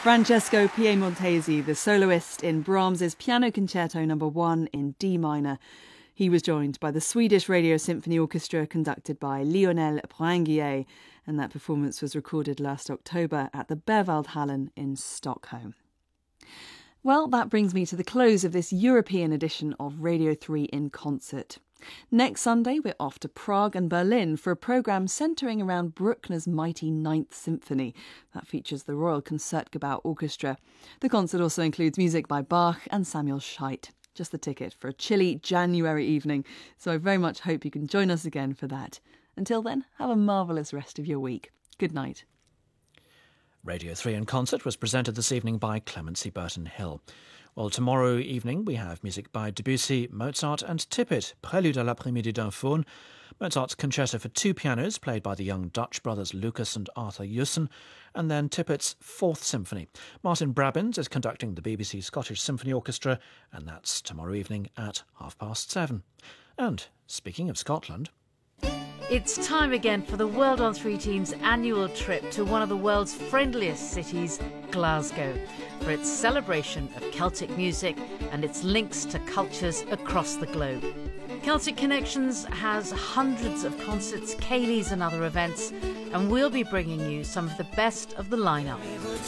Francesco Piemontesi, the soloist in Brahms's Piano Concerto No. 1 in D minor. He was joined by the Swedish Radio Symphony Orchestra conducted by Lionel Poinguier, and that performance was recorded last October at the Berwaldhallen in Stockholm. Well, that brings me to the close of this European edition of Radio 3 in Concert. Next Sunday, we're off to Prague and Berlin for a programme centring around Bruckner's mighty Ninth Symphony. That features the Royal Concertgebouw Orchestra. The concert also includes music by Bach and Samuel Scheidt. Just the ticket for a chilly January evening, so I very much hope you can join us again for that. Until then, have a marvellous rest of your week. Good night. Radio 3 in Concert was presented this evening by Clemency Burton-Hill. Well, tomorrow evening we have music by Debussy, Mozart and Tippett, Prélude à l'après-midi d'un faune, Mozart's Concerto for two pianos, played by the young Dutch brothers Lucas and Arthur Jussen, and then Tippett's Fourth Symphony. Martin Brabbins is conducting the BBC Scottish Symphony Orchestra, and that's tomorrow evening at 7:30. And speaking of Scotland... It's time again for the World on Three team's annual trip to one of the world's friendliest cities, Glasgow, for its celebration of Celtic music and its links to cultures across the globe. Celtic Connections has hundreds of concerts, ceilidhs and other events, and we'll be bringing you some of the best of the lineup.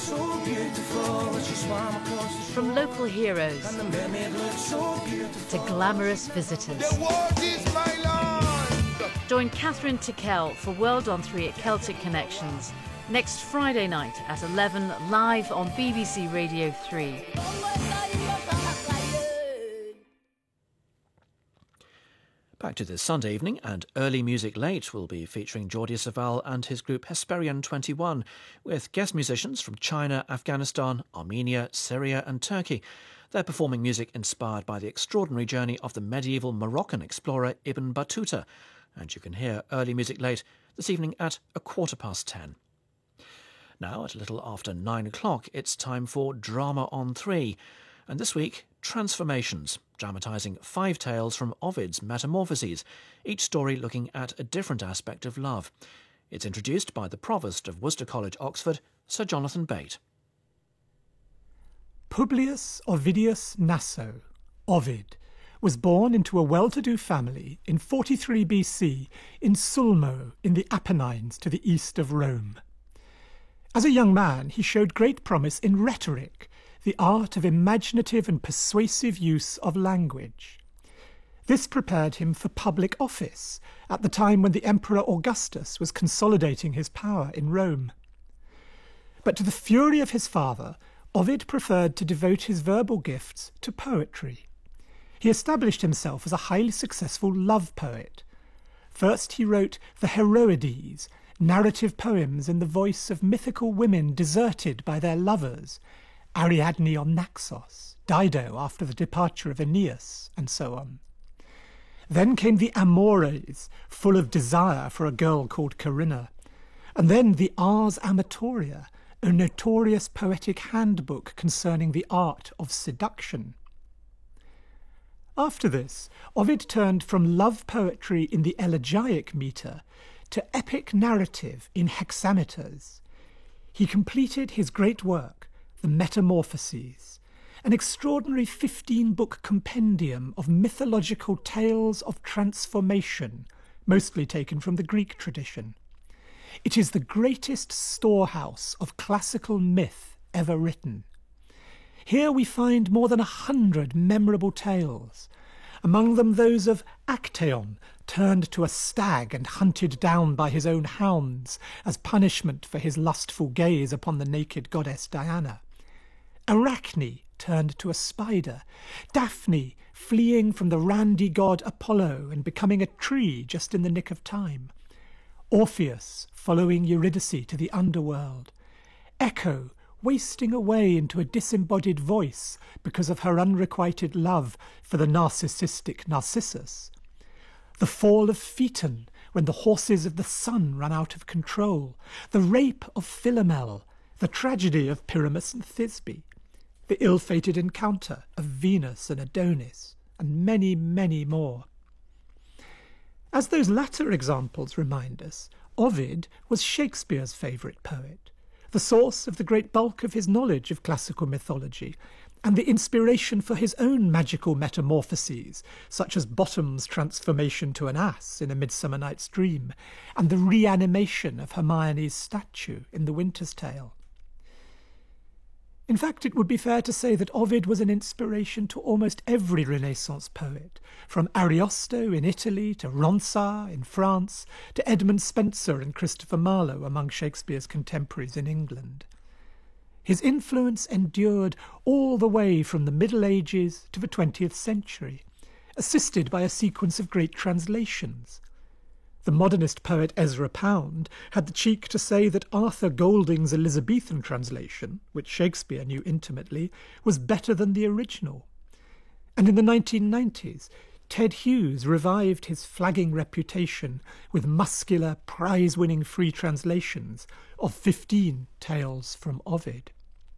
From local heroes to glamorous visitors. Join Catherine Tickell for World on 3 at Celtic Connections next Friday night at 11 live on BBC Radio 3. Back to this Sunday evening, and Early Music Late will be featuring Jordi Savall and his group Hesperian 21, with guest musicians from China, Afghanistan, Armenia, Syria and Turkey. They're performing music inspired by the extraordinary journey of the medieval Moroccan explorer Ibn Battuta. And you can hear Early Music Late this evening at 10:15. Now, at a little after 9 o'clock, it's time for Drama on 3. And this week, Transformations, dramatising 5 tales from Ovid's Metamorphoses, each story looking at a different aspect of love. It's introduced by the Provost of Worcester College, Oxford, Sir Jonathan Bate. Publius Ovidius Naso, Ovid, was born into a well-to-do family in 43 BC in Sulmo in the Apennines to the east of Rome. As a young man, he showed great promise in rhetoric, the art of imaginative and persuasive use of language. This prepared him for public office at the time when the Emperor Augustus was consolidating his power in Rome. But to the fury of his father, Ovid preferred to devote his verbal gifts to poetry. He established himself as a highly successful love poet. First he wrote the Heroides, narrative poems in the voice of mythical women deserted by their lovers, Ariadne on Naxos, Dido after the departure of Aeneas, and so on. Then came the Amores, full of desire for a girl called Corinna, and then the Ars Amatoria, a notorious poetic handbook concerning the art of seduction. After this, Ovid turned from love poetry in the elegiac metre to epic narrative in hexameters. He completed his great work, the Metamorphoses, an extraordinary 15-book compendium of mythological tales of transformation, mostly taken from the Greek tradition. It is the greatest storehouse of classical myth ever written. Here we find more than 100 memorable tales, among them those of Actaeon, turned to a stag and hunted down by his own hounds as punishment for his lustful gaze upon the naked goddess Diana. Arachne, turned to a spider. Daphne, fleeing from the randy god Apollo and becoming a tree just in the nick of time. Orpheus, following Eurydice to the underworld. Echo, wasting away into a disembodied voice because of her unrequited love for the narcissistic Narcissus. The fall of Phaeton, when the horses of the sun run out of control. The rape of Philomel, the tragedy of Pyramus and Thisbe. The ill-fated encounter of Venus and Adonis, and many, many more. As those latter examples remind us, Ovid was Shakespeare's favourite poet, the source of the great bulk of his knowledge of classical mythology, and the inspiration for his own magical metamorphoses, such as Bottom's transformation to an ass in A Midsummer Night's Dream, and the reanimation of Hermione's statue in The Winter's Tale. In fact, it would be fair to say that Ovid was an inspiration to almost every Renaissance poet, from Ariosto in Italy to Ronsard in France to Edmund Spenser and Christopher Marlowe among Shakespeare's contemporaries in England. His influence endured all the way from the Middle Ages to the 20th century, assisted by a sequence of great translations. The modernist poet Ezra Pound had the cheek to say that Arthur Golding's Elizabethan translation, which Shakespeare knew intimately, was better than the original. And in the 1990s, Ted Hughes revived his flagging reputation with muscular, prize-winning free translations of 15 tales from Ovid.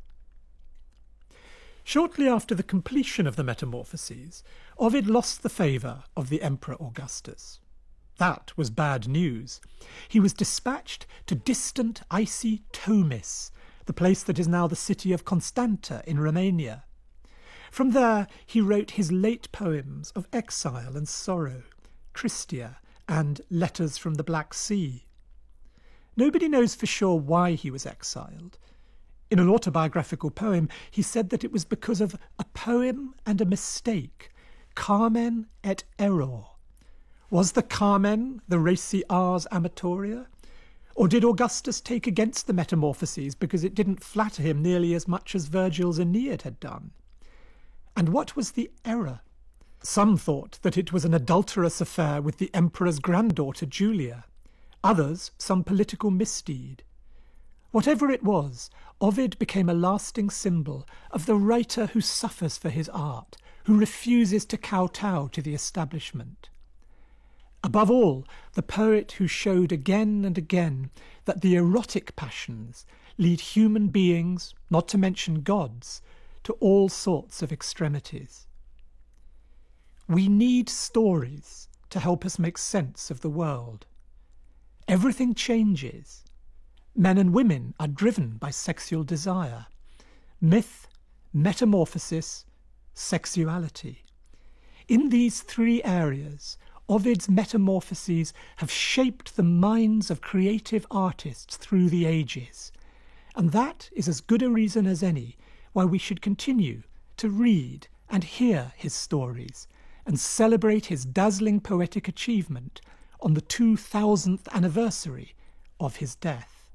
Shortly after the completion of the Metamorphoses, Ovid lost the favour of the Emperor Augustus. That was bad news. He was dispatched to distant, icy Tomis, the place that is now the city of Constanta in Romania. From there he wrote his late poems of exile and sorrow, Tristia and Letters from the Black Sea. Nobody knows for sure why he was exiled. In an autobiographical poem, he said that it was because of a poem and a mistake, Carmen et error. Was the Carmen the racy Ars Amatoria? Or did Augustus take against the Metamorphoses because it didn't flatter him nearly as much as Virgil's Aeneid had done? And what was the error? Some thought that it was an adulterous affair with the emperor's granddaughter Julia. Others, some political misdeed. Whatever it was, Ovid became a lasting symbol of the writer who suffers for his art, who refuses to kowtow to the establishment. Above all, the poet who showed again and again that the erotic passions lead human beings, not to mention gods, to all sorts of extremities. We need stories to help us make sense of the world. Everything changes. Men and women are driven by sexual desire. Myth, metamorphosis, sexuality. In these three areas, Ovid's Metamorphoses have shaped the minds of creative artists through the ages, and that is as good a reason as any why we should continue to read and hear his stories and celebrate his dazzling poetic achievement on the 2000th anniversary of his death.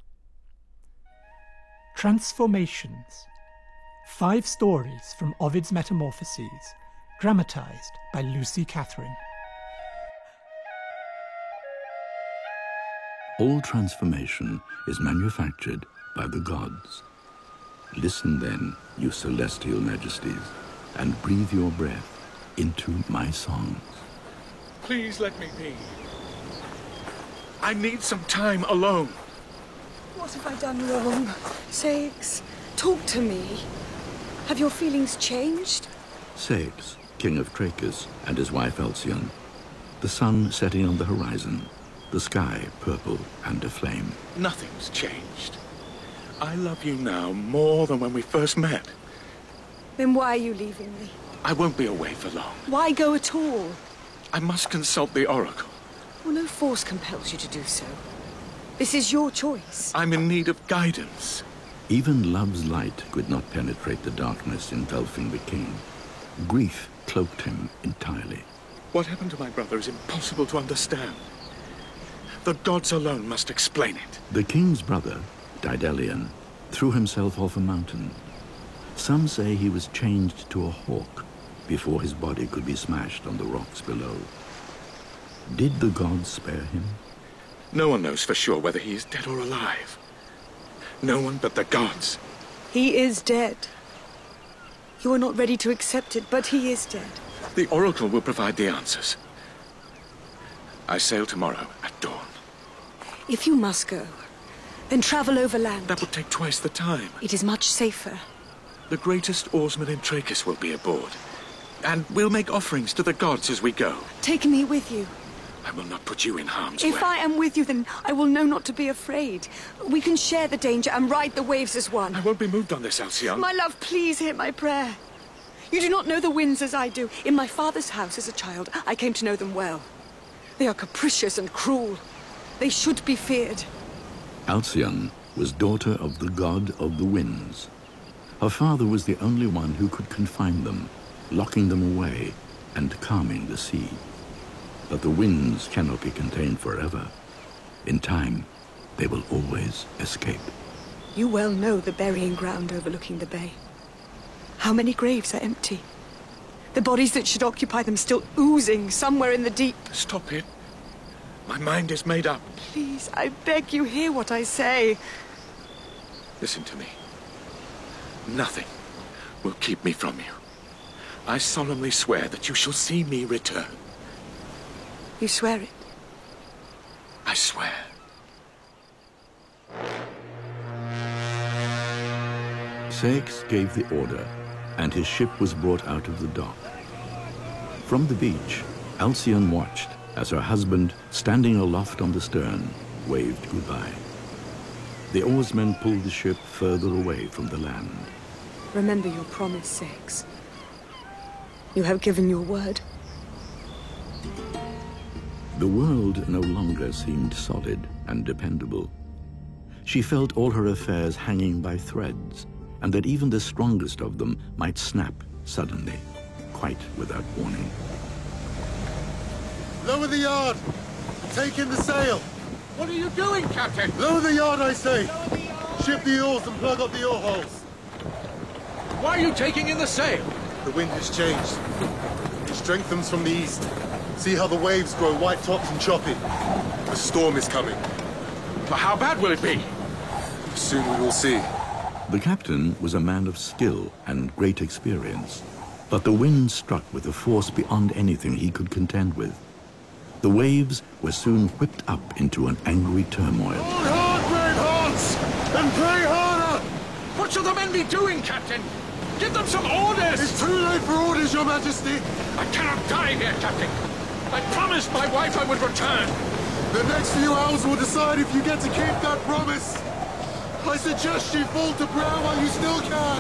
Transformations. 5 stories from Ovid's Metamorphoses, dramatised by Lucy Catherine. All transformation is manufactured by the gods. Listen then, you celestial majesties, and breathe your breath into my songs. Please let me be. I need some time alone. What have I done wrong? Ceyx, talk to me. Have your feelings changed? Ceyx, king of Trachis, and his wife Alcyone. The sun setting on the horizon. The sky purple and aflame. Nothing's changed. I love you now more than when we first met. Then why are you leaving me? I won't be away for long. Why go at all? I must consult the Oracle. Well, no force compels you to do so. This is your choice. I'm in need of guidance. Even love's light could not penetrate the darkness engulfing the king. Grief cloaked him entirely. What happened to my brother is impossible to understand. The gods alone must explain it. The king's brother, Daedalian, threw himself off a mountain. Some say he was changed to a hawk before his body could be smashed on the rocks below. Did the gods spare him? No one knows for sure whether he is dead or alive. No one but the gods. He is dead. You are not ready to accept it, but he is dead. The Oracle will provide the answers. I sail tomorrow at dawn. If you must go, then travel overland. That would take twice the time. It is much safer. The greatest oarsman in Trachis will be aboard. And we'll make offerings to the gods as we go. Take me with you. I will not put you in harm's way. If I am with you, then I will know not to be afraid. We can share the danger and ride the waves as one. I won't be moved on this, Alcyone. My love, please hear my prayer. You do not know the winds as I do. In my father's house as a child, I came to know them well. They are capricious and cruel. They should be feared. Alcyone was daughter of the god of the winds. Her father was the only one who could confine them, locking them away and calming the sea. But the winds cannot be contained forever. In time, they will always escape. You well know the burying ground overlooking the bay. How many graves are empty? The bodies that should occupy them still oozing somewhere in the deep. Stop it. My mind is made up. Please, I beg you, hear what I say. Listen to me. Nothing will keep me from you. I solemnly swear that you shall see me return. You swear it? I swear. Ceyx gave the order, and his ship was brought out of the dock. From the beach, Alcyone watched as her husband, standing aloft on the stern, waved goodbye. The oarsmen pulled the ship further away from the land. Remember your promise, Ceyx. You have given your word. The world no longer seemed solid and dependable. She felt all her affairs hanging by threads, and that even the strongest of them might snap suddenly, quite without warning. Lower the yard! Take in the sail! What are you doing, Captain? Lower the yard, I say! Ship the oars and plug up the oar holes. Why are you taking in the sail? The wind has changed. It strengthens from the east. See how the waves grow white-topped and choppy. A storm is coming. But how bad will it be? Soon we will see. The captain was a man of skill and great experience, but the wind struck with a force beyond anything he could contend with. The waves were soon whipped up into an angry turmoil. Hold hard, brave hearts! And pray harder! What shall the men be doing, Captain? Give them some orders! It's too late for orders, Your Majesty! I cannot die here, Captain. I promised my wife I would return. The next few hours will decide if you get to keep that promise. I suggest you fall to prayer while you still can.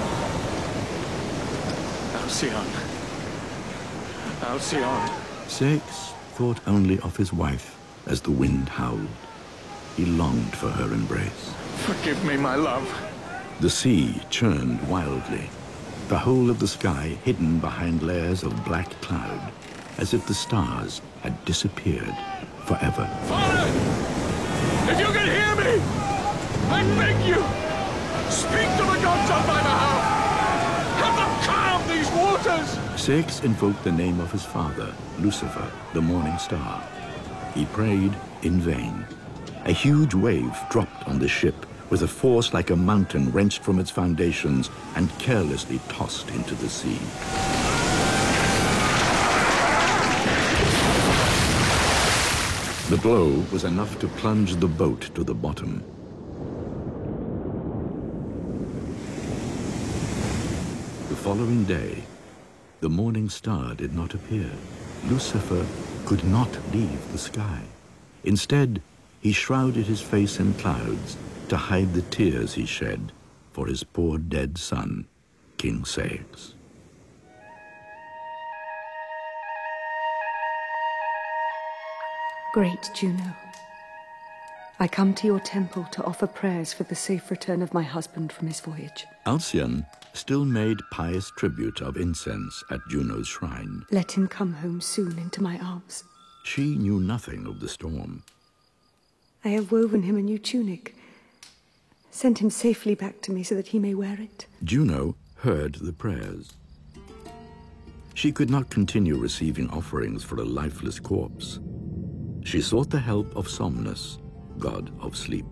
Alcyone. Alcyone. Ceyx thought only of his wife as the wind howled. He longed for her embrace. Forgive me, my love. The sea churned wildly, the whole of the sky hidden behind layers of black cloud, as if the stars had disappeared forever. Father! If you can hear me, I beg you, speak to the gods on my behalf. Have them calm these waters. Ceyx invoked the name of his father, Lucifer, the morning star. He prayed in vain. A huge wave dropped on the ship with a force like a mountain wrenched from its foundations and carelessly tossed into the sea. The blow was enough to plunge the boat to the bottom. The following day, the morning star did not appear. Lucifer could not leave the sky. Instead, he shrouded his face in clouds to hide the tears he shed for his poor dead son, King Ceyx. Great Juno, I come to your temple to offer prayers for the safe return of my husband from his voyage. Alcyone still made pious tribute of incense at Juno's shrine. Let him come home soon into my arms. She knew nothing of the storm. I have woven him a new tunic. Send him safely back to me so that he may wear it. Juno heard the prayers. She could not continue receiving offerings for a lifeless corpse. She sought the help of Somnus, god of sleep.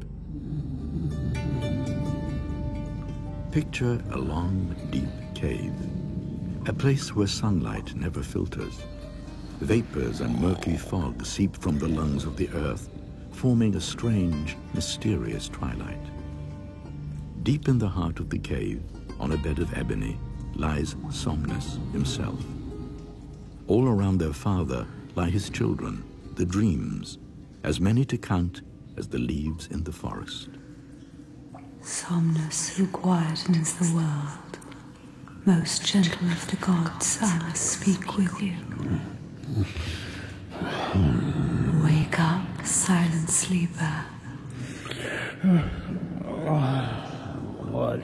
Picture a long, deep cave, a place where sunlight never filters. Vapors and murky fog seep from the lungs of the earth, forming a strange, mysterious twilight. Deep in the heart of the cave, on a bed of ebony, lies Somnus himself. All around their father lie his children, the dreams, as many to count as the leaves in the forest. Somnus, who quietens the world, most gentle of the gods, I must speak with you. Wake up, silent sleeper. What?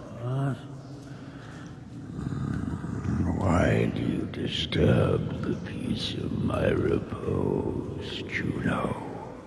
Why do you disturb the peace of my repose, Juno?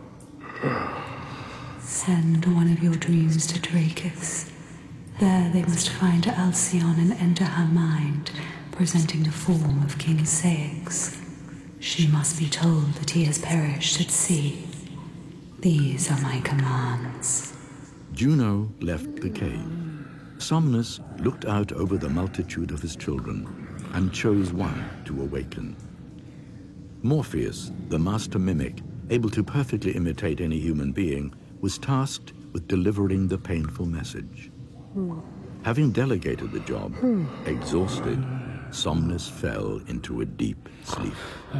Send one of your dreams to Drakus. There they must find Alcyone and enter her mind, presenting the form of King Ceyx. She must be told that he has perished at sea. These are my commands. Juno left the cave. Somnus looked out over the multitude of his children and chose one to awaken. Morpheus, the master mimic, able to perfectly imitate any human being, was tasked with delivering the painful message. Having delegated the job, exhausted, Somnus fell into a deep sleep.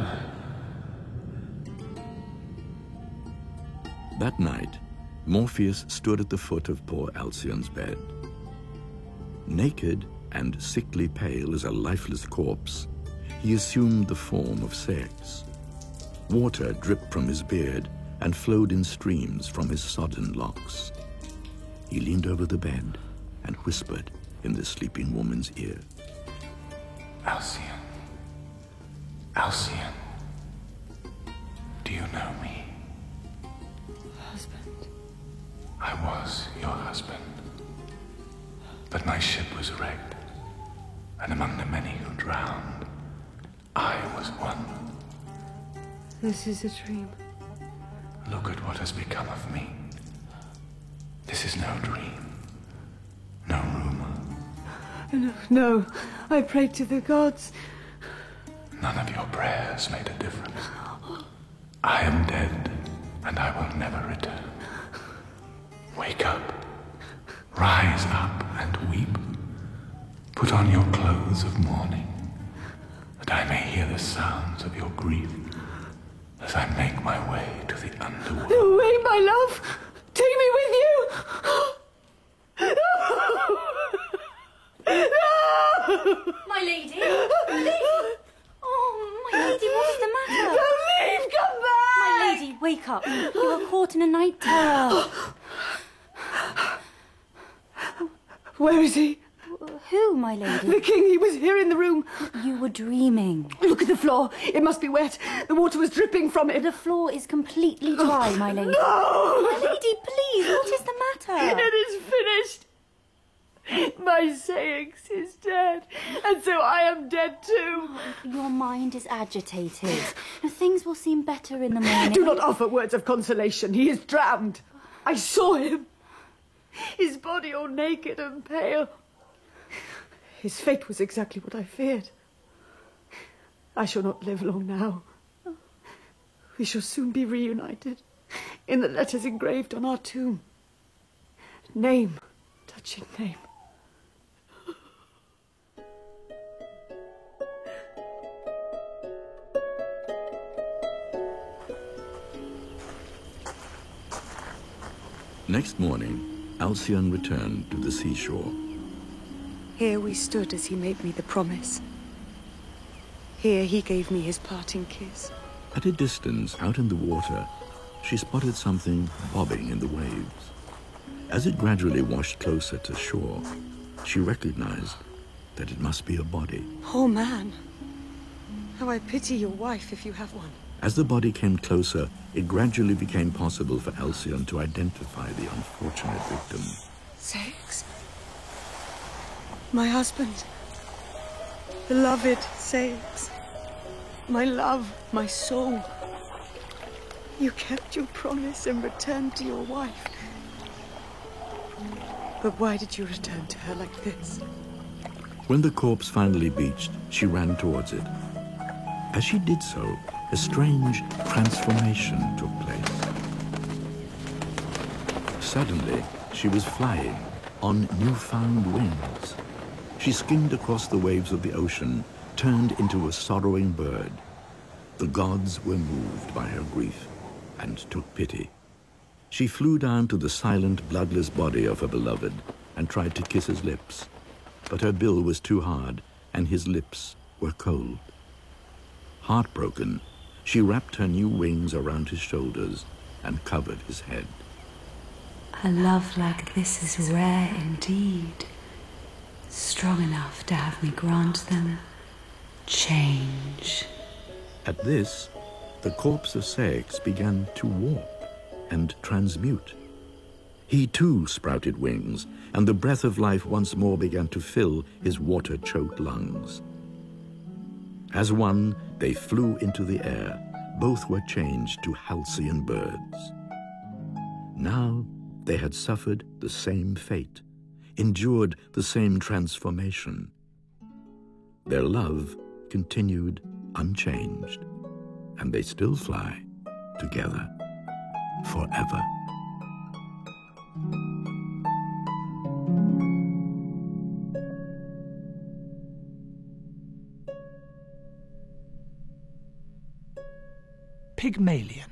That night, Morpheus stood at the foot of poor Alcyon's bed. Naked and sickly pale as a lifeless corpse, he assumed the form of Ceyx. Water dripped from his beard and flowed in streams from his sodden locks. He leaned over the bed and whispered in the sleeping woman's ear. Alcyone. Alcyone. Do you know me? Husband. I was your husband. But my ship was wrecked, and among the many who drowned, I was one. This is a dream. Look at what has become of me. This is no dream, no rumor. No, I prayed to the gods. None of your prayers made a difference. I am dead, and I will never return. Wake up. Rise up and weep. Put on your clothes of mourning, that I may hear the sounds of your grief as I make my way to the underworld. Wait, my love! Take me with you! My lady! Oh, my lady, what is the matter? Don't leave! Come back! My lady, wake up. You are caught in a night terror. Where is he? Who, my lady? The king, he was here in the room. You were dreaming. Look at the floor. It must be wet. The water was dripping from it. The floor is completely dry, my lady. No! My lady, please, what is the matter? It is finished. My Ceyx is dead, and so I am dead too. Your mind is agitated. Things will seem better in the morning. Do not offer words of consolation. He is drowned. I saw him. His body all naked and pale. His fate was exactly what I feared. I shall not live long now. We shall soon be reunited in the letters engraved on our tomb. Name, touching name. Next morning, Alcyone returned to the seashore. Here we stood as he made me the promise. Here he gave me his parting kiss. At a distance, out in the water, she spotted something bobbing in the waves. As it gradually washed closer to shore, she recognized that it must be a body. Poor man. How I pity your wife if you have one. As the body came closer, it gradually became possible for Alcyone to identify the unfortunate victim. Ceyx? My husband. Beloved Ceyx. My love, my soul. You kept your promise and returned to your wife. But why did you return to her like this? When the corpse finally beached, she ran towards it. As she did so, a strange transformation took place. Suddenly, she was flying on newfound wings. She skimmed across the waves of the ocean, turned into a sorrowing bird. The gods were moved by her grief and took pity. She flew down to the silent, bloodless body of her beloved and tried to kiss his lips, but her bill was too hard and his lips were cold. Heartbroken, she wrapped her new wings around his shoulders and covered his head. A love like this is rare indeed, strong enough to have me grant them change. At this, the corpse of Ceyx began to warp and transmute. He too sprouted wings, and the breath of life once more began to fill his water-choked lungs. As one, they flew into the air. Both were changed to halcyon birds. Now they had suffered the same fate, endured the same transformation. Their love continued unchanged, and they still fly together forever. Pygmalion.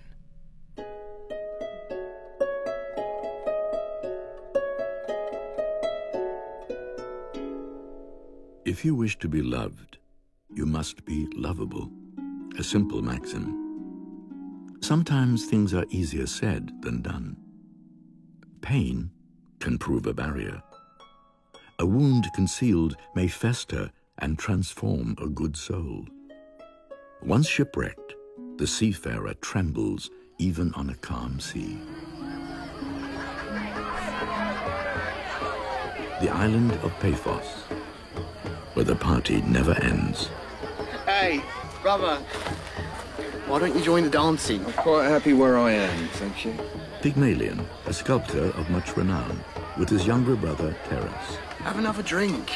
If you wish to be loved, you must be lovable. A simple maxim. Sometimes things are easier said than done. Pain can prove a barrier. A wound concealed may fester and transform a good soul. Once shipwrecked, the seafarer trembles even on a calm sea. The island of Paphos, where the party never ends. Hey, brother, why don't you join the dancing? I'm quite happy where I am, thank you. Pygmalion, a sculptor of much renown, with his younger brother, Teras. Have another drink.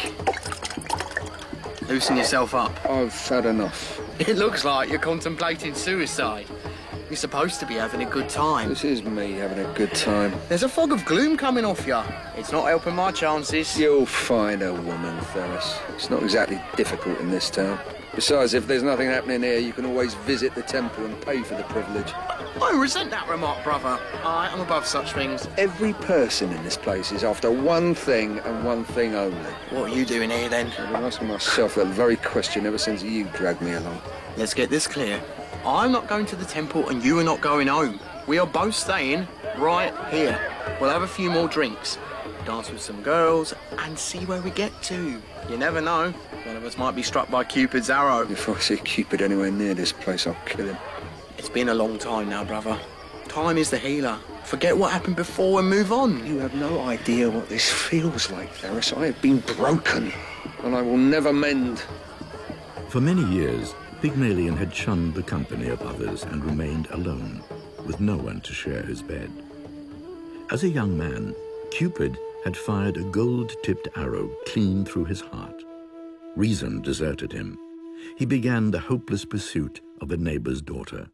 Loosen yourself up. I've had enough. It looks like you're contemplating suicide. You're supposed to be having a good time. This is me having a good time. There's a fog of gloom coming off you. It's not helping my chances. You'll find a woman, Theras. It's not exactly difficult in this town. Besides, if there's nothing happening here, you can always visit the temple and pay for the privilege. I resent that remark, brother. I'm above such things. Every person in this place is after one thing and one thing only. What are you doing here, then? I've been asking myself that very question ever since you dragged me along. Let's get this clear. I'm not going to the temple and you are not going home. We are both staying right here. We'll have a few more drinks, dance with some girls, and see where we get to. You never know. One of us might be struck by Cupid's arrow. If I see Cupid anywhere near this place, I'll kill him. It's been a long time now, brother. Time is the healer. Forget what happened before and move on. You have no idea what this feels like, Theras. I have been broken, and I will never mend. For many years, Pygmalion had shunned the company of others and remained alone, with no one to share his bed. As a young man, Cupid had fired a gold-tipped arrow clean through his heart. Reason deserted him. He began the hopeless pursuit of a neighbor's daughter.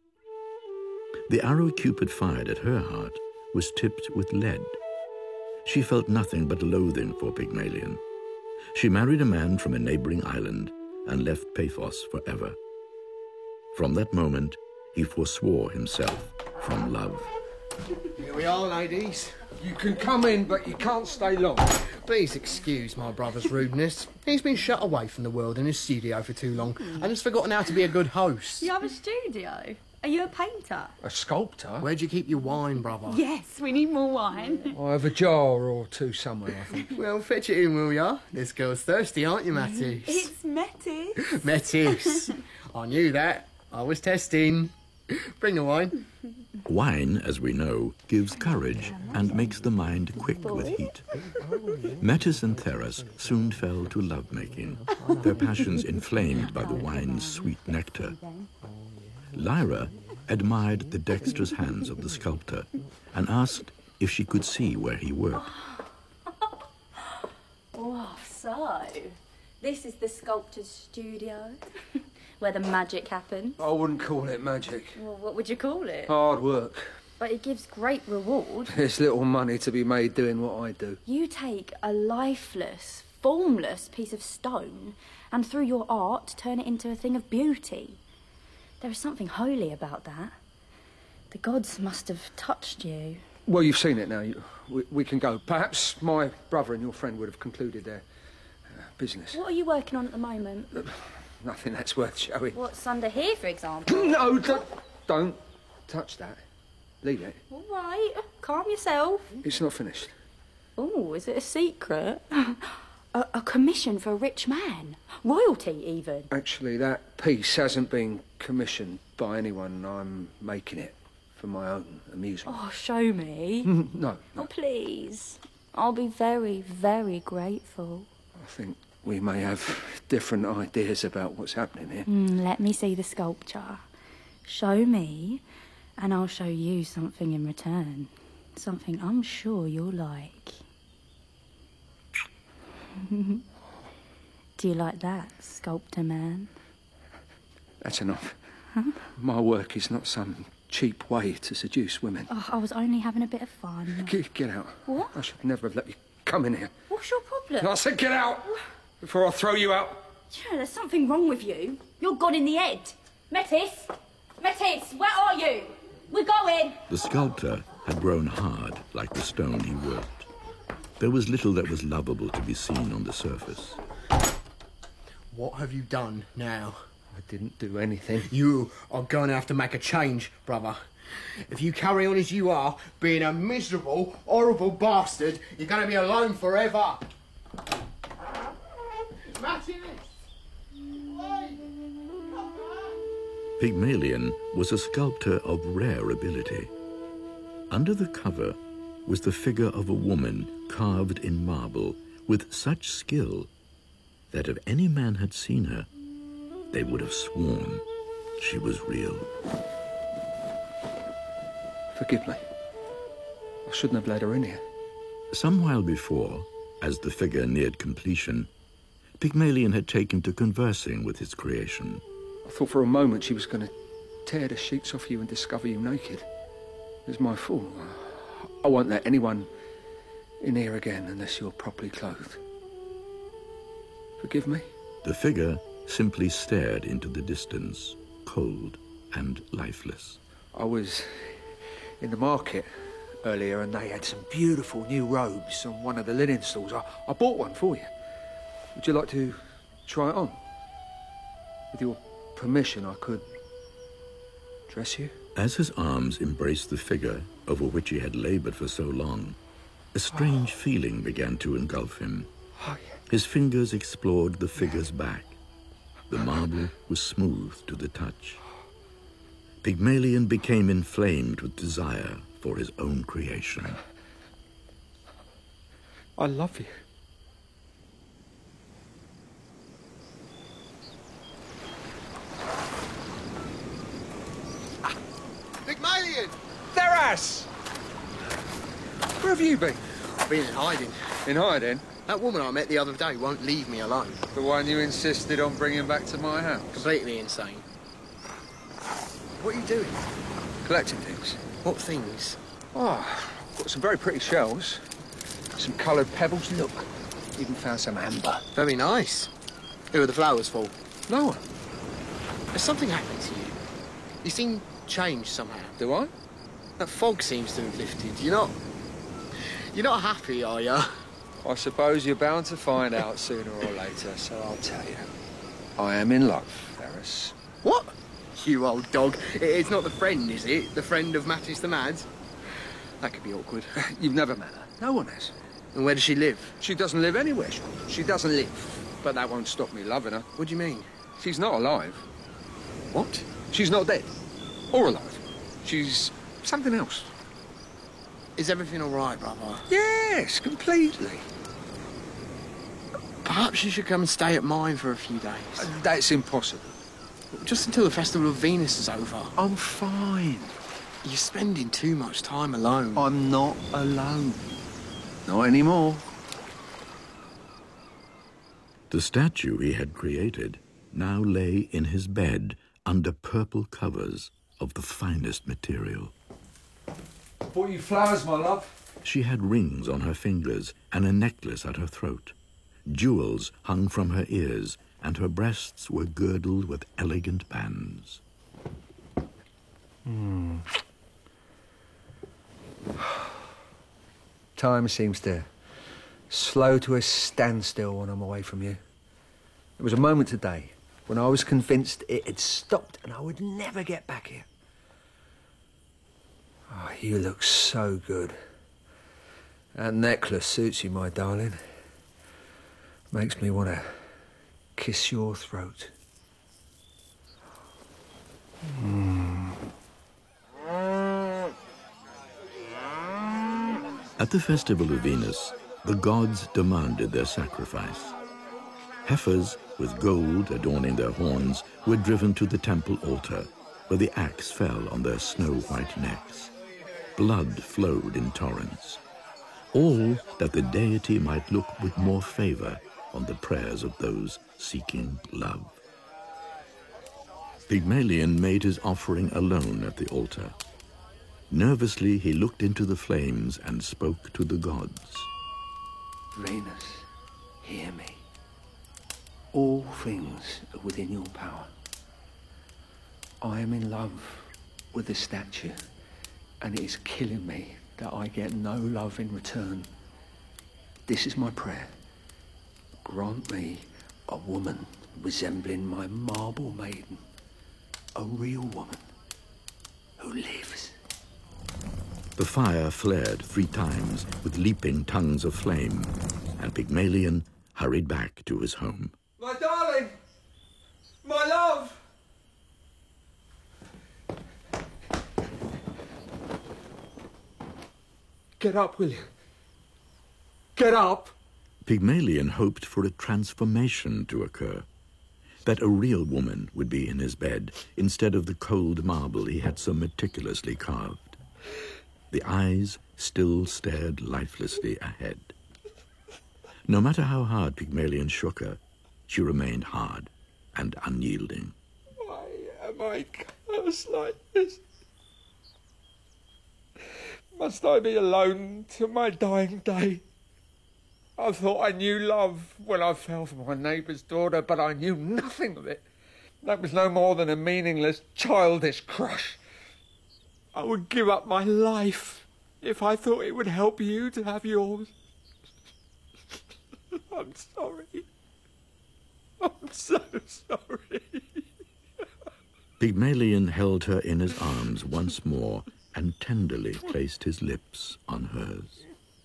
The arrow Cupid fired at her heart was tipped with lead. She felt nothing but loathing for Pygmalion. She married a man from a neighboring island and left Paphos forever. From that moment, he forswore himself from love. Here we are, ladies. You can come in, but you can't stay long. Please excuse my brother's rudeness. He's been shut away from the world in his studio for too long and has forgotten how to be a good host. You have a studio? Are you a painter? A sculptor? Where do you keep your wine, brother? Yes, we need more wine. I have a jar or two somewhere, I think. Well, fetch it in, will ya? This girl's thirsty, aren't you, Mattis? It's Metis. Metis. I knew that. I was testing. Bring the wine. Wine, as we know, gives courage and makes the mind quick with heat. Metis and Theras soon fell to lovemaking, their passions inflamed by the wine's sweet nectar. Lyra admired the dexterous hands of the sculptor and asked if she could see where he worked. Oh, so this is the sculptor's studio where the magic happens. I wouldn't call it magic. Well, what would you call it? Hard work. But it gives great reward. There's little money to be made doing what I do. You take a lifeless, formless piece of stone and through your art turn it into a thing of beauty. There is something holy about that. The gods must have touched you. Well, you've seen it now. We can go. Perhaps my brother and your friend would have concluded their business. What are you working on at the moment? Nothing that's worth showing. What's under here, for example? No, don't touch that. Leave it. All right, calm yourself. It's not finished. Oh, is it a secret? a commission for a rich man? Royalty, even? Actually, that piece hasn't been commissioned by anyone. I'm making it for my own amusement. Oh, show me. No. Oh, please. I'll be very, very grateful. I think we may have different ideas about what's happening here. Let me see the sculpture. Show me, and I'll show you something in return. Something I'm sure you'll like. Do you like that, sculptor man? That's enough. Huh? My work is not some cheap way to seduce women. Oh, I was only having a bit of fun. Get out. What? I should never have let you come in here. What's your problem? I said get out before I throw you out. Yeah, there's something wrong with you. You're gone in the head. Metis! Metis, where are you? We're going! The sculptor had grown hard like the stone he worked. There was little that was lovable to be seen on the surface. What have you done now? I didn't do anything. You are going to have to make a change, brother. If you carry on as you are, being a miserable, horrible bastard, you're going to be alone forever. Pygmalion was a sculptor of rare ability. Under the cover was the figure of a woman carved in marble with such skill that if any man had seen her, they would have sworn she was real. Forgive me. I shouldn't have let her in here. Some while before, as the figure neared completion, Pygmalion had taken to conversing with his creation. I thought for a moment she was going to tear the sheets off you and discover you naked. It was my fault. I won't let anyone in here again unless you're properly clothed. Forgive me? The figure simply stared into the distance, cold and lifeless. I was in the market earlier and they had some beautiful new robes on one of the linen stalls. I bought one for you. Would you like to try it on? With your permission, I could dress you? As his arms embraced the figure over which he had labored for so long, a strange feeling began to engulf him. His fingers explored the figure's back. The marble was smooth to the touch. Pygmalion became inflamed with desire for his own creation. I love you. Pygmalion! Theras! Where have you been? I've been in hiding. In hiding? That woman I met the other day won't leave me alone. The one you insisted on bringing back to my house? Completely insane. What are you doing? Collecting things. What things? Oh, got some very pretty shells. Some coloured pebbles. Look, even found some amber. Very nice. Who are the flowers for? No one. Has something happened to you? You seem changed somehow. Do I? That fog seems to have lifted. You're not happy, are you? I suppose you're bound to find out sooner or later, so I'll tell you. I am in love, Theras. What? You old dog. It's not the friend, is it? The friend of Mattis the Mad? That could be awkward. You've never met her. No one has. And where does she live? She doesn't live anywhere. She doesn't live. But that won't stop me loving her. What do you mean? She's not alive. What? She's not dead. Or alive. She's something else. Is everything all right, brother? Yes, completely. Perhaps you should come and stay at mine for a few days. That's impossible. Just until the Festival of Venus is over. I'm fine. You're spending too much time alone. I'm not alone. Not anymore. The statue he had created now lay in his bed under purple covers of the finest material. I bought you flowers, my love. She had rings on her fingers and a necklace at her throat. Jewels hung from her ears, and her breasts were girdled with elegant bands. Time seems to slow to a standstill when I'm away from you. There was a moment today when I was convinced it had stopped and I would never get back here. Oh, you look so good. That necklace suits you, my darling. Makes me want to kiss your throat. At the festival of Venus, the gods demanded their sacrifice. Heifers with gold adorning their horns were driven to the temple altar, where the axe fell on their snow-white necks. Blood flowed in torrents, all that the deity might look with more favor on the prayers of those seeking love. Pygmalion made his offering alone at the altar. Nervously, he looked into the flames and spoke to the gods. Venus, hear me. All things are within your power. I am in love with the statue, and it is killing me that I get no love in return. This is my prayer. Grant me a woman resembling my marble maiden, a real woman who lives. The fire flared 3 times with leaping tongues of flame, and Pygmalion hurried back to his home. My darling! My love! Get up, will you? Get up! Pygmalion hoped for a transformation to occur, that a real woman would be in his bed instead of the cold marble he had so meticulously carved. The eyes still stared lifelessly ahead. No matter how hard Pygmalion shook her, she remained hard and unyielding. Why am I cursed like this? Must I be alone to my dying day? I thought I knew love when I fell for my neighbour's daughter, but I knew nothing of it. That was no more than a meaningless, childish crush. I would give up my life if I thought it would help you to have yours. I'm sorry. I'm so sorry. Pygmalion held her in his arms once more and tenderly placed his lips on hers.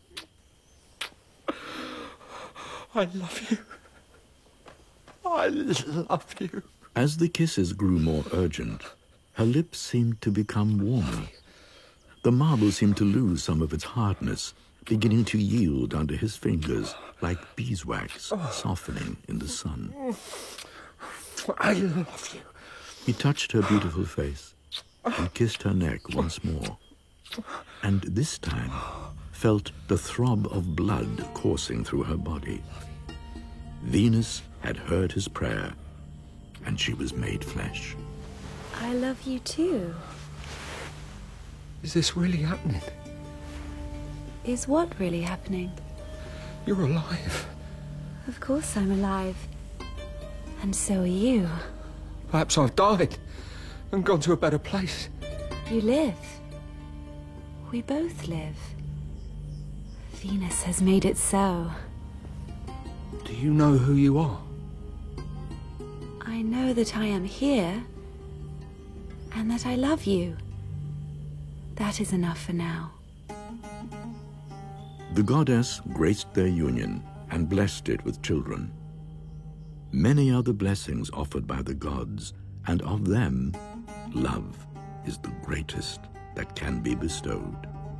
I love you. I love you. As the kisses grew more urgent, her lips seemed to become warmer. The marble seemed to lose some of its hardness, beginning to yield under his fingers like beeswax softening in the sun. I love you. He touched her beautiful face and kissed her neck once more, and this time felt the throb of blood coursing through her body. Venus had heard his prayer, and she was made flesh. I love you too. Is this really happening? Is what really happening? You're alive. Of course I'm alive. And so are you. Perhaps I've died and gone to a better place. You live. We both live. Venus has made it so. Do you know who you are? I know that I am here, and that I love you. That is enough for now. The goddess graced their union and blessed it with children. Many are the blessings offered by the gods, and of them, love is the greatest that can be bestowed.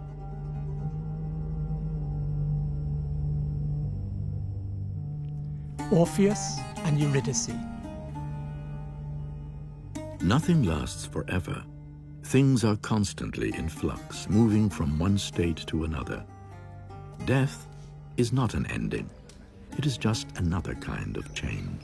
Orpheus and Eurydice. Nothing lasts forever. Things are constantly in flux, moving from one state to another. Death is not an ending. It is just another kind of change.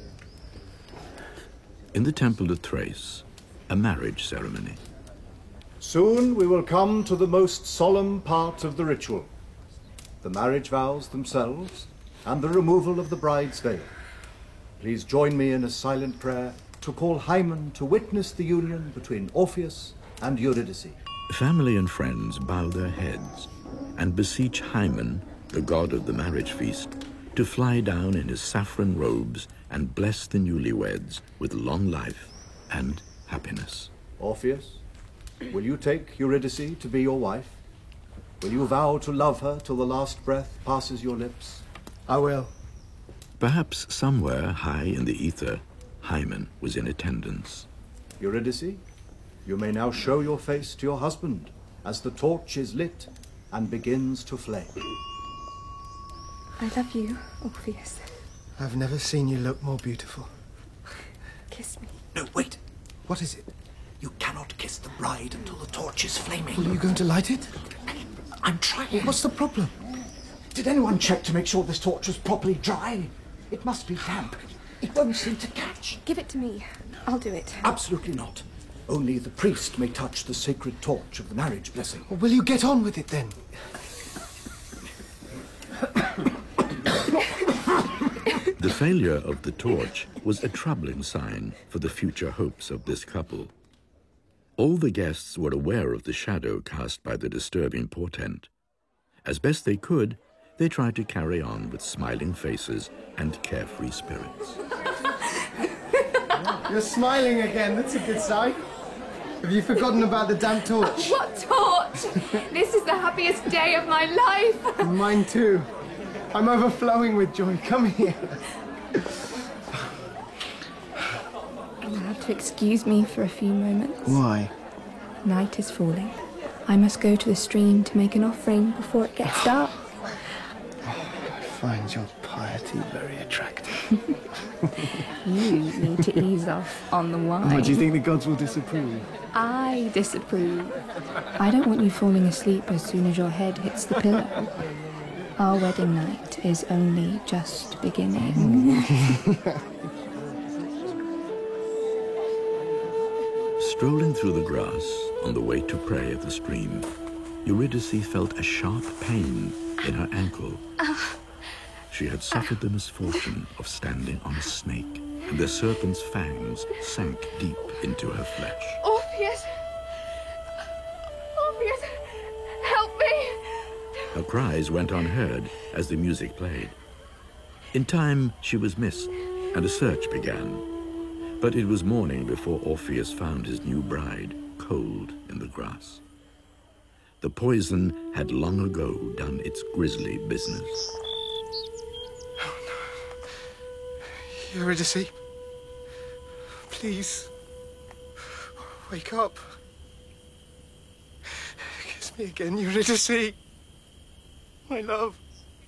In the temple of Thrace, a marriage ceremony. Soon we will come to the most solemn part of the ritual, the marriage vows themselves and the removal of the bride's veil. Please join me in a silent prayer to call Hymen to witness the union between Orpheus and Eurydice. Family and friends bow their heads and beseech Hymen, the god of the marriage feast, to fly down in his saffron robes and bless the newlyweds with long life and happiness. Orpheus, will you take Eurydice to be your wife? Will you vow to love her till the last breath passes your lips? I will. Perhaps somewhere high in the ether, Hymen was in attendance. Eurydice, you may now show your face to your husband as the torch is lit and begins to flame. I love you, Orpheus. I've never seen you look more beautiful. Kiss me. No, wait. What is it? You cannot kiss the bride until the torch is flaming. Well, are you going to light it? I'm trying. Well, what's the problem? Did anyone check to make sure this torch was properly dry? It must be damp. It won't seem to catch. Give it to me. I'll do it. Absolutely not. Only the priest may touch the sacred torch of the marriage blessing. Well, will you get on with it then? The failure of the torch was a troubling sign for the future hopes of this couple. All the guests were aware of the shadow cast by the disturbing portent. As best they could, they tried to carry on with smiling faces and carefree spirits. You're smiling again. That's a good sign. Have you forgotten about the damp torch? What torch? This is the happiest day of my life. Mine too. I'm overflowing with joy. Come here. You'll have to excuse me for a few moments. Why? Night is falling. I must go to the stream to make an offering before it gets dark. I find your piety very attractive. You need to ease off on the wine. Oh, do you think the gods will disapprove? I disapprove. I don't want you falling asleep as soon as your head hits the pillow. Our wedding night is only just beginning. Strolling through the grass on the way to pray at the stream, Eurydice felt a sharp pain in her ankle. She had suffered the misfortune of standing on a snake, and the serpent's fangs sank deep into her flesh. Orpheus! Orpheus! Help me! Her cries went unheard as the music played. In time, she was missed, and a search began. But it was morning before Orpheus found his new bride, cold in the grass. The poison had long ago done its grisly business. Oh, no. Eurydice, please, wake up. Kiss me again, Eurydice, my love.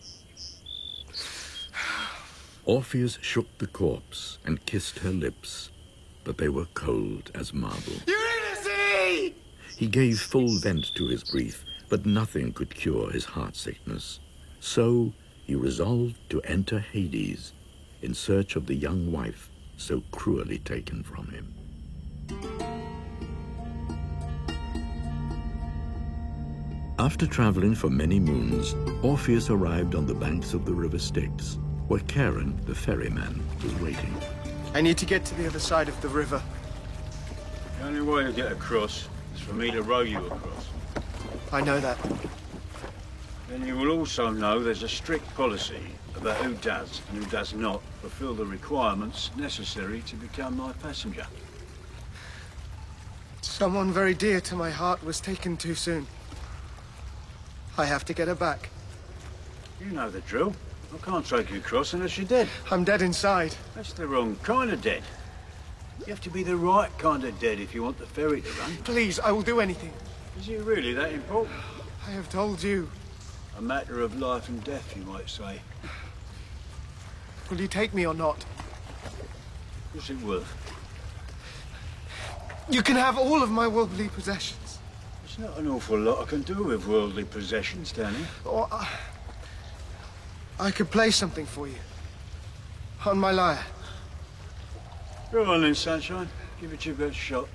Orpheus shook the corpse and kissed her lips, but they were cold as marble. Eurydice! He gave full vent to his grief, but nothing could cure his heart sickness. So he resolved to enter Hades in search of the young wife so cruelly taken from him. After traveling for many moons, Orpheus arrived on the banks of the river Styx, where Charon, the ferryman, was waiting. I need to get to the other side of the river. The only way to get across is for me to row you across. I know that. Then you will also know there's a strict policy about who does and who does not fulfill the requirements necessary to become my passenger. Someone very dear to my heart was taken too soon. I have to get her back. You know the drill. I can't take you across unless you're dead. I'm dead inside. That's the wrong kind of dead. You have to be the right kind of dead if you want the ferry to run. Please, I will do anything. Is it really that important? I have told you. A matter of life and death, you might say. Will you take me or not? What's it worth? You can have all of my worldly possessions. There's not an awful lot I can do with worldly possessions, Danny. Or I could play something for you. On my lyre. Go on then, sunshine. Give it your best shot.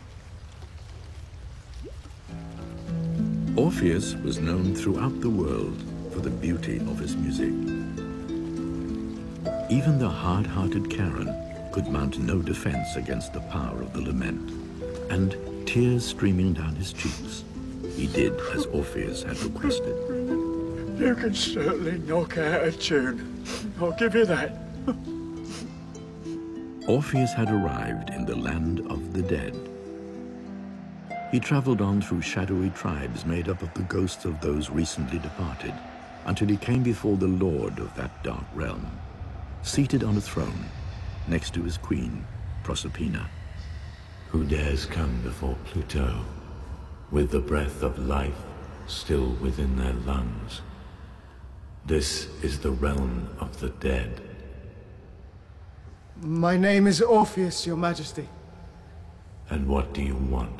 Orpheus was known throughout the world for the beauty of his music. Even the hard-hearted Charon could mount no defense against the power of the lament, and tears streaming down his cheeks, he did as Orpheus had requested. You can certainly knock out a tune. I'll give you that. Orpheus had arrived in the land of the dead. He traveled on through shadowy tribes made up of the ghosts of those recently departed, until he came before the lord of that dark realm, seated on a throne next to his queen, Proserpina. Who dares come before Pluto with the breath of life still within their lungs? This is the realm of the dead. My name is Orpheus, Your Majesty. And what do you want?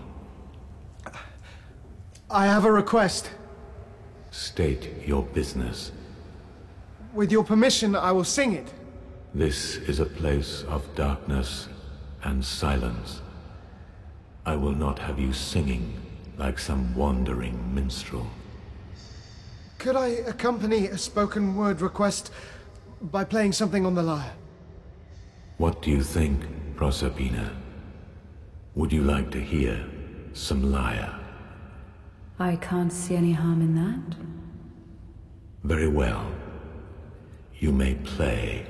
I have a request. State your business. With your permission, I will sing it. This is a place of darkness and silence. I will not have you singing like some wandering minstrel. Could I accompany a spoken word request by playing something on the lyre? What do you think, Proserpina? Would you like to hear some lyre? I can't see any harm in that. Very well. You may play.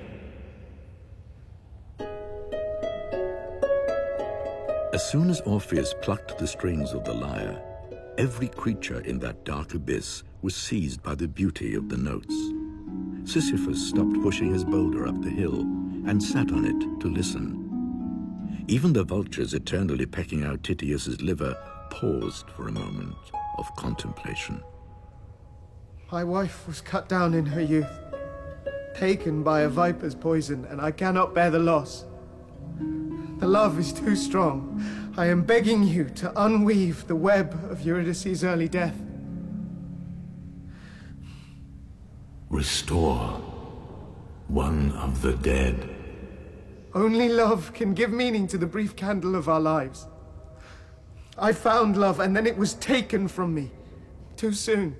As soon as Orpheus plucked the strings of the lyre, every creature in that dark abyss was seized by the beauty of the notes. Sisyphus stopped pushing his boulder up the hill and sat on it to listen. Even the vultures eternally pecking out Tityus's liver paused for a moment of contemplation. My wife was cut down in her youth, taken by a viper's poison, and I cannot bear the loss. The love is too strong. I am begging you to unweave the web of Eurydice's early death. Restore one of the dead. Only love can give meaning to the brief candle of our lives. I found love, and then it was taken from me. Too soon.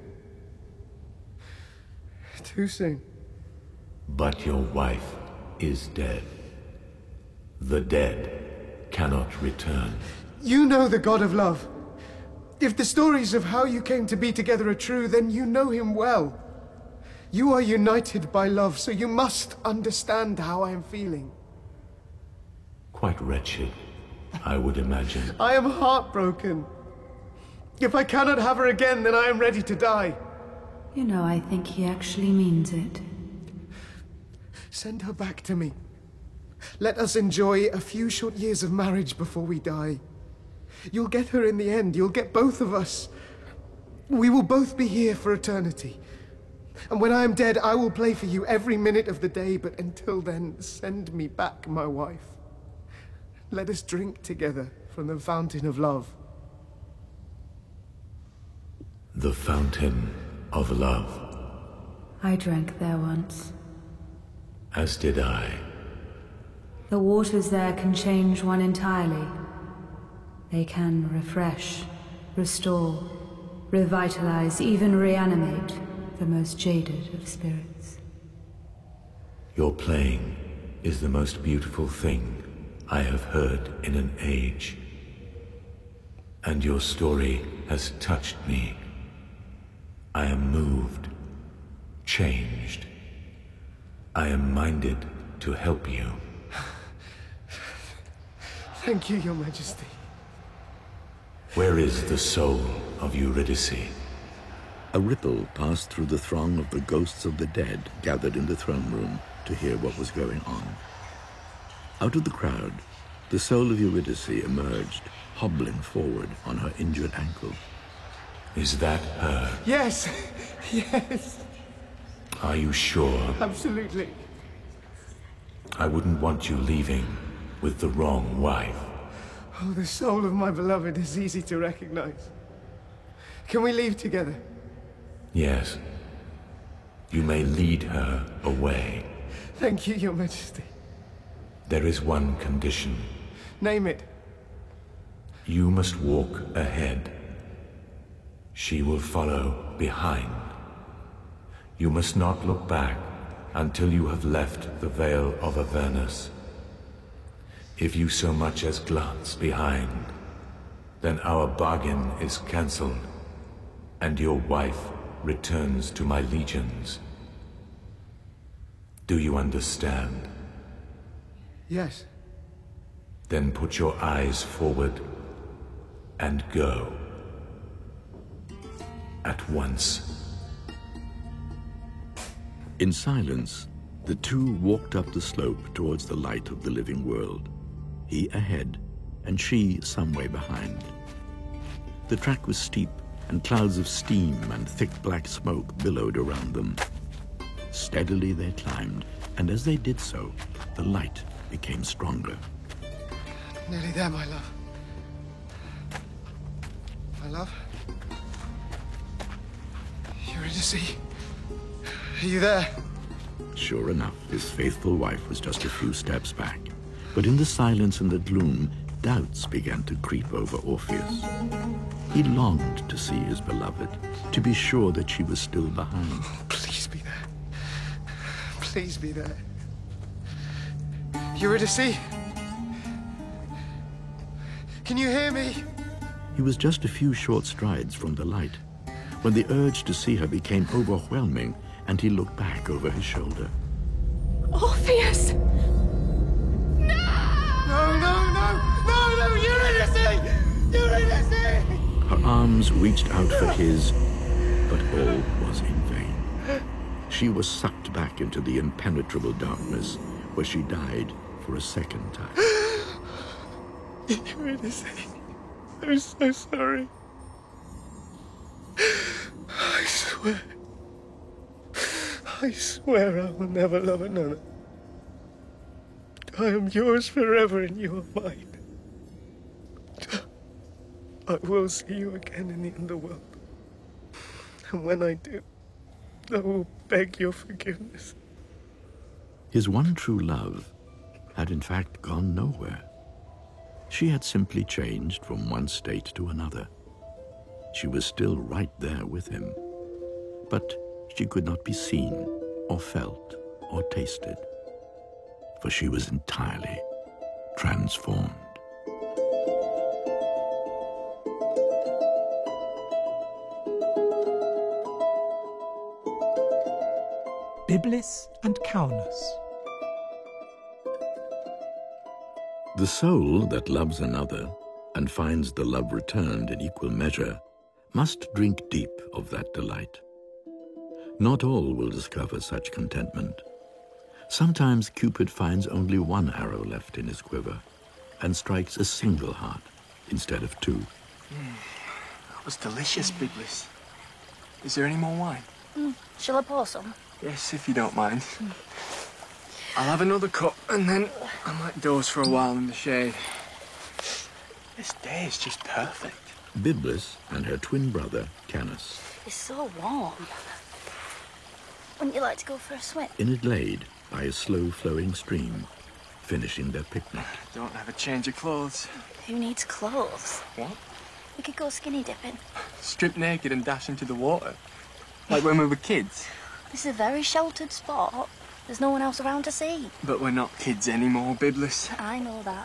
Too soon. But your wife is dead. The dead cannot return. You know the god of love. If the stories of how you came to be together are true, then you know him well. You are united by love, so you must understand how I am feeling. Quite wretched, I would imagine. I am heartbroken. If I cannot have her again, then I am ready to die. You know, I think he actually means it. Send her back to me. Let us enjoy a few short years of marriage before we die. You'll get her in the end. You'll get both of us. We will both be here for eternity. And when I am dead, I will play for you every minute of the day. But until then, send me back my wife. Let us drink together from the fountain of love. The fountain of love. I drank there once. As did I. The waters there can change one entirely. They can refresh, restore, revitalize, even reanimate the most jaded of spirits. Your playing is the most beautiful thing I have heard in an age. And your story has touched me. I am moved, changed. I am minded to help you. Thank you, Your Majesty. Where is the soul of Eurydice? A ripple passed through the throng of the ghosts of the dead gathered in the throne room to hear what was going on. Out of the crowd, the soul of Eurydice emerged, hobbling forward on her injured ankle. Is that her? Yes, yes. Are you sure? Absolutely. I wouldn't want you leaving with the wrong wife. Oh, the soul of my beloved is easy to recognize. Can we leave together? Yes. You may lead her away. Thank you, Your Majesty. There is one condition. Name it. You must walk ahead. She will follow behind. You must not look back until you have left the Vale of Avernus. If you so much as glance behind, Then our bargain is cancelled, and your wife returns to my legions. Do you understand? Yes. Then put your eyes forward and go. At once. In silence, the two walked up the slope towards the light of the living world. He ahead, and she some way behind. The track was steep, and clouds of steam and thick black smoke billowed around them. Steadily they climbed, and as they did so, the light became stronger. Nearly there, my love. My love? Eurydice? Are you there? Sure enough, his faithful wife was just a few steps back. But in the silence and the gloom, doubts began to creep over Orpheus. He longed to see his beloved, to be sure that she was still behind. Please be there. Please be there. Eurydice? Can you hear me? He was just a few short strides from the light, when the urge to see her became overwhelming, and he looked back over his shoulder. Orpheus! No, Eurydice! Eurydice! Her arms reached out for his, but all was in vain. She was sucked back into the impenetrable darkness, where she died for a second time. Eurydice, I'm so sorry. I swear I will never love another. I am yours forever and you are mine. I will see you again in the underworld. And when I do, I will beg your forgiveness. His one true love had in fact gone nowhere. She had simply changed from one state to another. She was still right there with him, but she could not be seen or felt or tasted, for she was entirely transformed. Byblis and Caunus. The soul that loves another and finds the love returned in equal measure must drink deep of that delight. Not all will discover such contentment. Sometimes Cupid finds only one arrow left in his quiver and strikes a single heart instead of two. That was delicious, Byblis. Is there any more wine? Shall I pour some? Yes, if you don't mind. I'll have another cup, and then I might doze for a while in the shade. This day is just perfect. Byblis and her twin brother, Caunus, It's so warm. Wouldn't you like to go for a swim? in a glade by a slow-flowing stream, finishing their picnic. Don't have a change of clothes. Who needs clothes? What? We could go skinny dipping. Strip naked and dash into the water. Like when we were kids. This is a very sheltered spot. There's no one else around to see. But we're not kids anymore, Byblis. I know that.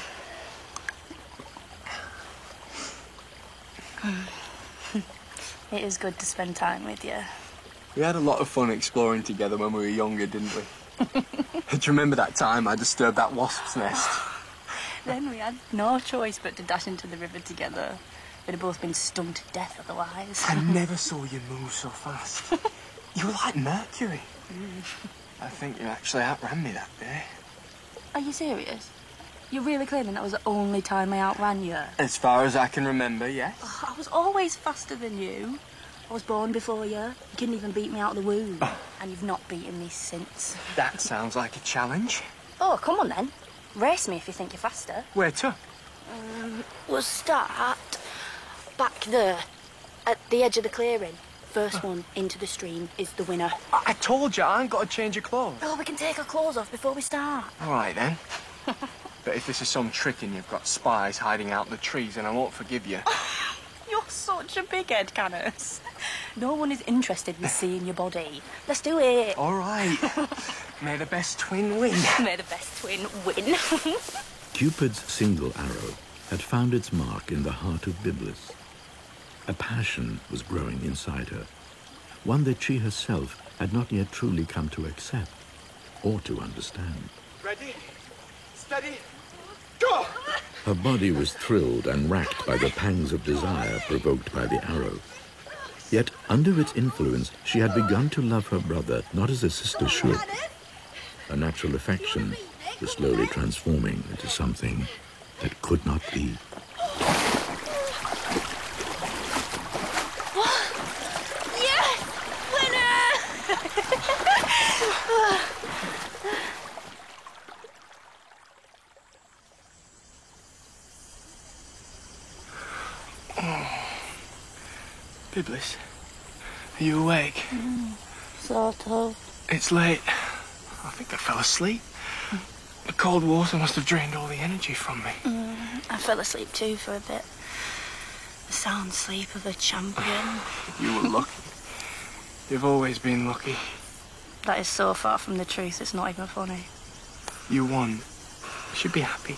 It is good to spend time with you. We had a lot of fun exploring together when we were younger, didn't we? Do you remember that time I disturbed that wasp's nest? Then we had no choice but to dash into the river together. We'd have both been stung to death otherwise. I never saw you move so fast. You were like Mercury. I think you actually outran me that day. Are you serious? You're really claiming that was the only time I outran you? As far as I can remember, yes. Oh, I was always faster than you. I was born before you. You couldn't even beat me out of the womb. And you've not beaten me since. That sounds like a challenge. Oh, come on then. Race me if you think you're faster. Where to? We'll start back there, at the edge of the clearing. First one into the stream is the winner. I told you, I ain't got to change your clothes. Oh, we can take our clothes off before we start. All right, then. But if this is some trick and you've got spies hiding out in the trees, then I won't forgive you. You're such a big head, Caunus. No one is interested in seeing your body. Let's do it. All right. May the best twin win. May the best twin win. Cupid's single arrow had found its mark in the heart of Byblis. A passion was growing inside her, one that she herself had not yet truly come to accept or to understand. Ready? Steady? Go! Her body was thrilled and racked by the pangs of desire provoked by the arrow. Yet, under its influence, she had begun to love her brother not as a sister should. Her natural affection was slowly transforming into something that could not be. Yes! Winner! Byblis, are you awake? Sort of. It's late. I think I fell asleep. The cold water must have drained all the energy from me. I fell asleep too for a bit. The sound sleep of a champion. You were lucky. You've always been lucky. That is so far from the truth, it's not even funny. You won. You should be happy.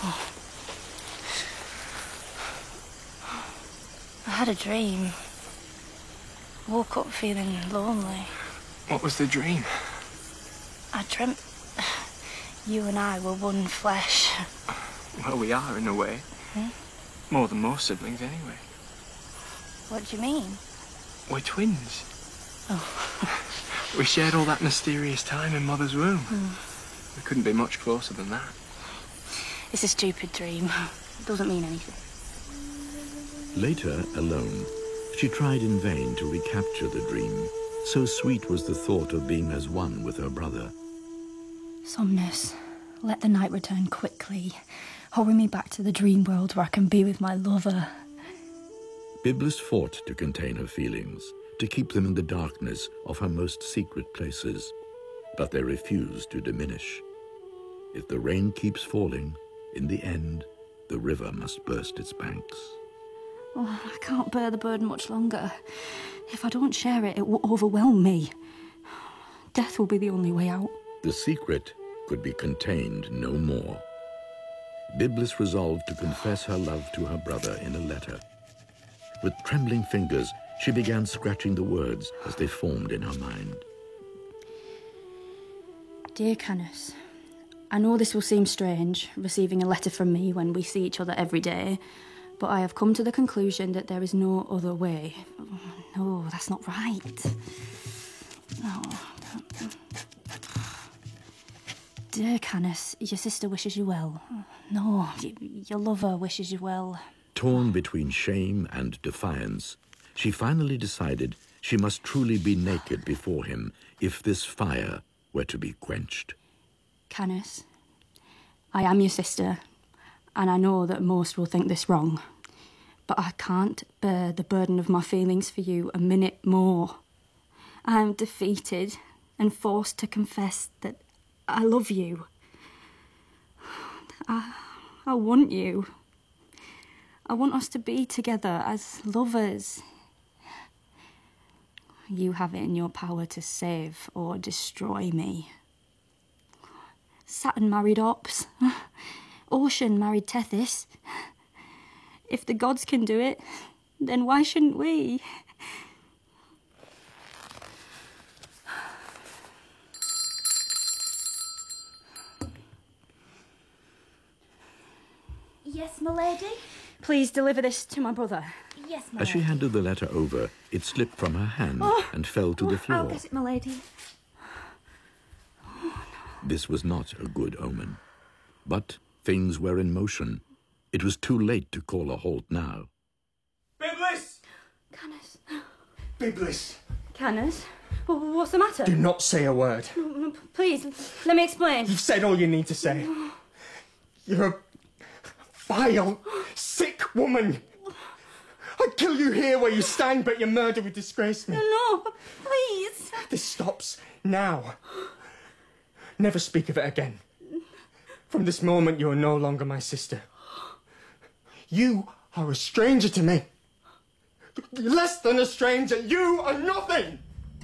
I had a dream. Woke up feeling lonely. What was the dream? I dreamt you and I were one flesh. Well, we are, in a way. More than most siblings, anyway. What do you mean? We're twins. Oh. We shared all that mysterious time in Mother's womb. We couldn't be much closer than that. It's a stupid dream. It doesn't mean anything. Later, alone, she tried in vain to recapture the dream. So sweet was the thought of being as one with her brother. Somnus, let the night return quickly. Hurry me back to the dream world where I can be with my lover. Byblis fought to contain her feelings, to keep them in the darkness of her most secret places, but they refused to diminish. If the rain keeps falling, in the end, the river must burst its banks. Oh, I can't bear the burden much longer. If I don't share it, it will overwhelm me. Death will be the only way out. The secret could be contained no more. Byblis resolved to confess her love to her brother in a letter. With trembling fingers, she began scratching the words as they formed in her mind. Dear Canis, I know this will seem strange, receiving a letter from me when we see each other every day, but I have come to the conclusion that there is no other way. No, that's not right. No. Dear Canis, your sister wishes you well. No, your lover wishes you well. Torn between shame and defiance, she finally decided she must truly be naked before him if this fire were to be quenched. Canis, I am your sister, and I know that most will think this wrong, but I can't bear the burden of my feelings for you a minute more. I am defeated and forced to confess that I love you. I want you. I want us to be together as lovers. You have it in your power to save or destroy me. Saturn married Ops. Ocean married Tethys. If the gods can do it, then why shouldn't we? Yes, my lady? Please deliver this to my brother. Yes, my As she lady. handed the letter over, it slipped from her hand and fell to the floor. I'll get it, my lady. This was not a good omen. But things were in motion. It was too late to call a halt now. Byblis! Canis. Byblis! Canis? What's the matter? Do not say a word. Please, let me explain. You've said all you need to say. You're a vile, sick woman. I'd kill you here where you stand, but your murder would disgrace me. No, please. This stops now. Never speak of it again. From this moment, you are no longer my sister. You are a stranger to me. Less than a stranger, you are nothing!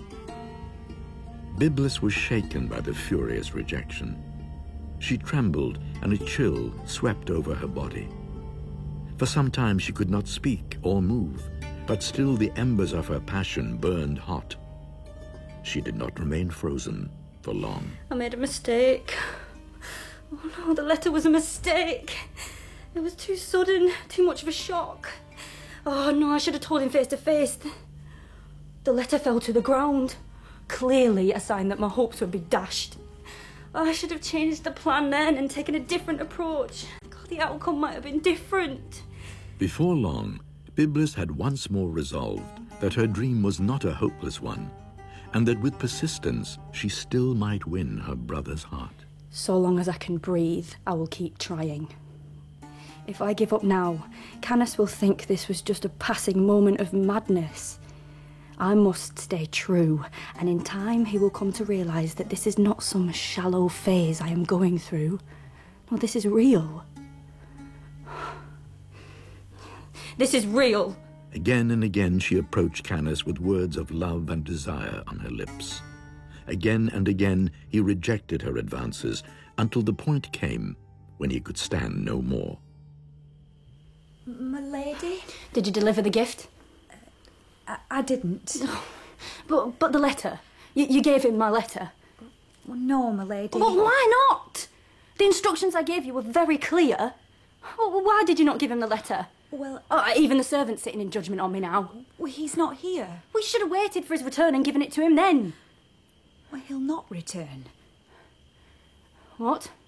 Byblis was shaken by the furious rejection. She trembled, and a chill swept over her body. For some time she could not speak or move, but still the embers of her passion burned hot. She did not remain frozen for long. I made a mistake. Oh no, the letter was a mistake. It was too sudden, too much of a shock. Oh no, I should have told him face to face. The letter fell to the ground. Clearly a sign that my hopes would be dashed. Oh, I should have changed the plan then and taken a different approach. God, the outcome might have been different. Before long, Byblis had once more resolved that her dream was not a hopeless one, and that with persistence she still might win her brother's heart. So long as I can breathe, I will keep trying. If I give up now, Canis will think this was just a passing moment of madness. I must stay true, and in time he will come to realise that this is not some shallow phase I am going through. No, this is real. This is real. Again and again she approached Canis with words of love and desire on her lips. Again and again he rejected her advances until the point came when he could stand no more. My lady? Did you deliver the gift? I didn't. But the letter. You gave him my letter. Well, no, my lady. Well, why not? The instructions I gave you were very clear. Well, why did you not give him the letter? Well... even the servant's sitting in judgment on me now. Well, he's not here. We should have waited for his return and given it to him then. Well, he'll not return. What?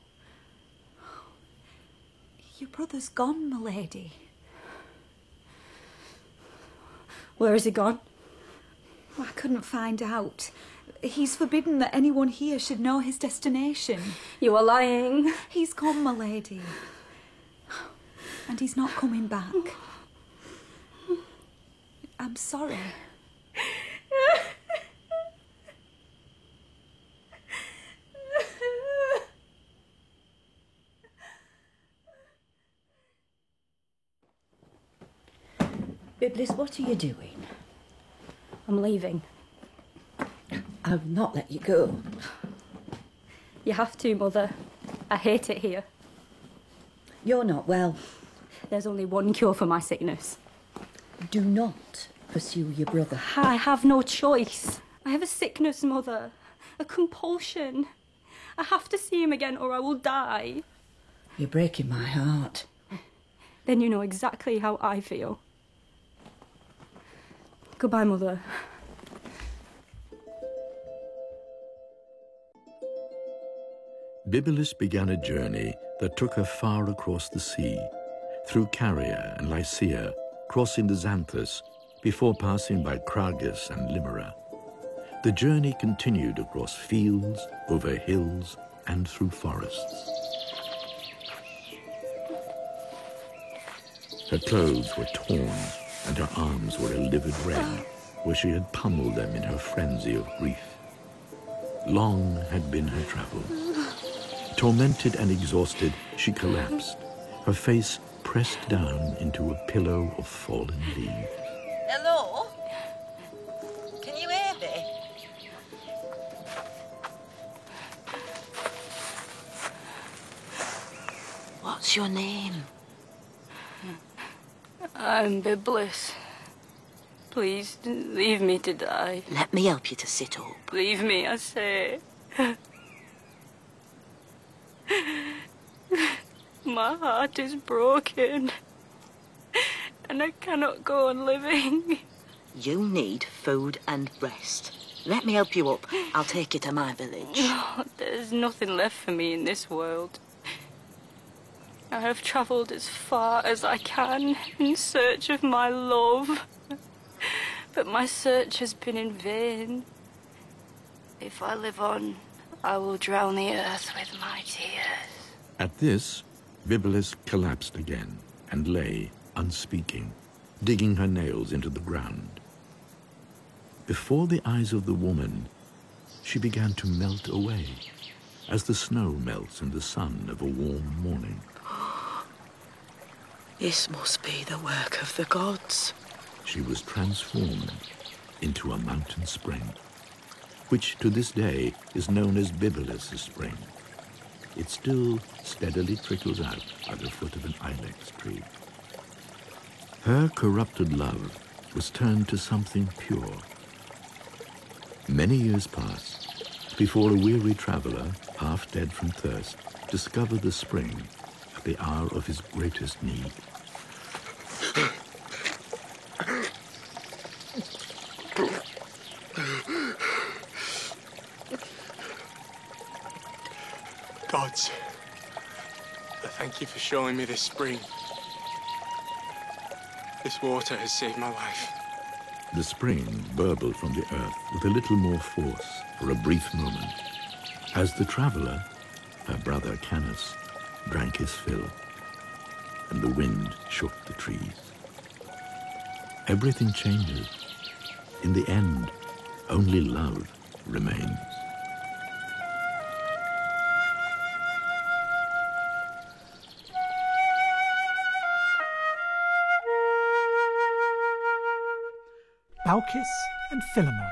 Your brother's gone, my lady. Where has he gone? Well, I couldn't find out. He's forbidden that anyone here should know his destination. You are lying. He's gone, my lady. And he's not coming back. I'm sorry. Byblis, what are you doing? I'm leaving. I've not let you go. You have to, Mother. I hate it here. You're not well. There's only one cure for my sickness. Do not pursue your brother. I have no choice. I have a sickness, Mother. A compulsion. I have to see him again or I will die. You're breaking my heart. Then you know exactly how I feel. Goodbye, Mother. Byblis began a journey that took her far across the sea, through Caria and Lycia, crossing the Xanthus, before passing by Cragus and Limera. The journey continued across fields, over hills, and through forests. Her clothes were torn, and her arms were a livid red, where she had pummeled them in her frenzy of grief. Long had been her travel. Tormented and exhausted, she collapsed, her face pressed down into a pillow of fallen leaves. Hello? Can you hear me? What's your name? I'm Byblis. Please, leave me to die. Let me help you to sit up. Leave me, I say. My heart is broken. And I cannot go on living. You need food and rest. Let me help you up. I'll take you to my village. Oh, there's nothing left for me in this world. I have travelled as far as I can in search of my love. But my search has been in vain. If I live on, I will drown the earth with my tears. At this, Byblis collapsed again and lay, unspeaking, digging her nails into the ground. Before the eyes of the woman, she began to melt away, as the snow melts in the sun of a warm morning. This must be the work of the gods. She was transformed into a mountain spring, which to this day is known as Byblis' spring. It still steadily trickles out by the foot of an ilex tree. Her corrupted love was turned to something pure. Many years passed before a weary traveller, half dead from thirst, discovered the spring at the hour of his greatest need. Gods, I thank you for showing me this spring. This water has saved my life. The spring burbled from the earth with a little more force for a brief moment, as the traveller, her brother Canis, drank his fill, and the wind shook the trees. Everything changes. In the end, only love remains. Baucis and Philemon.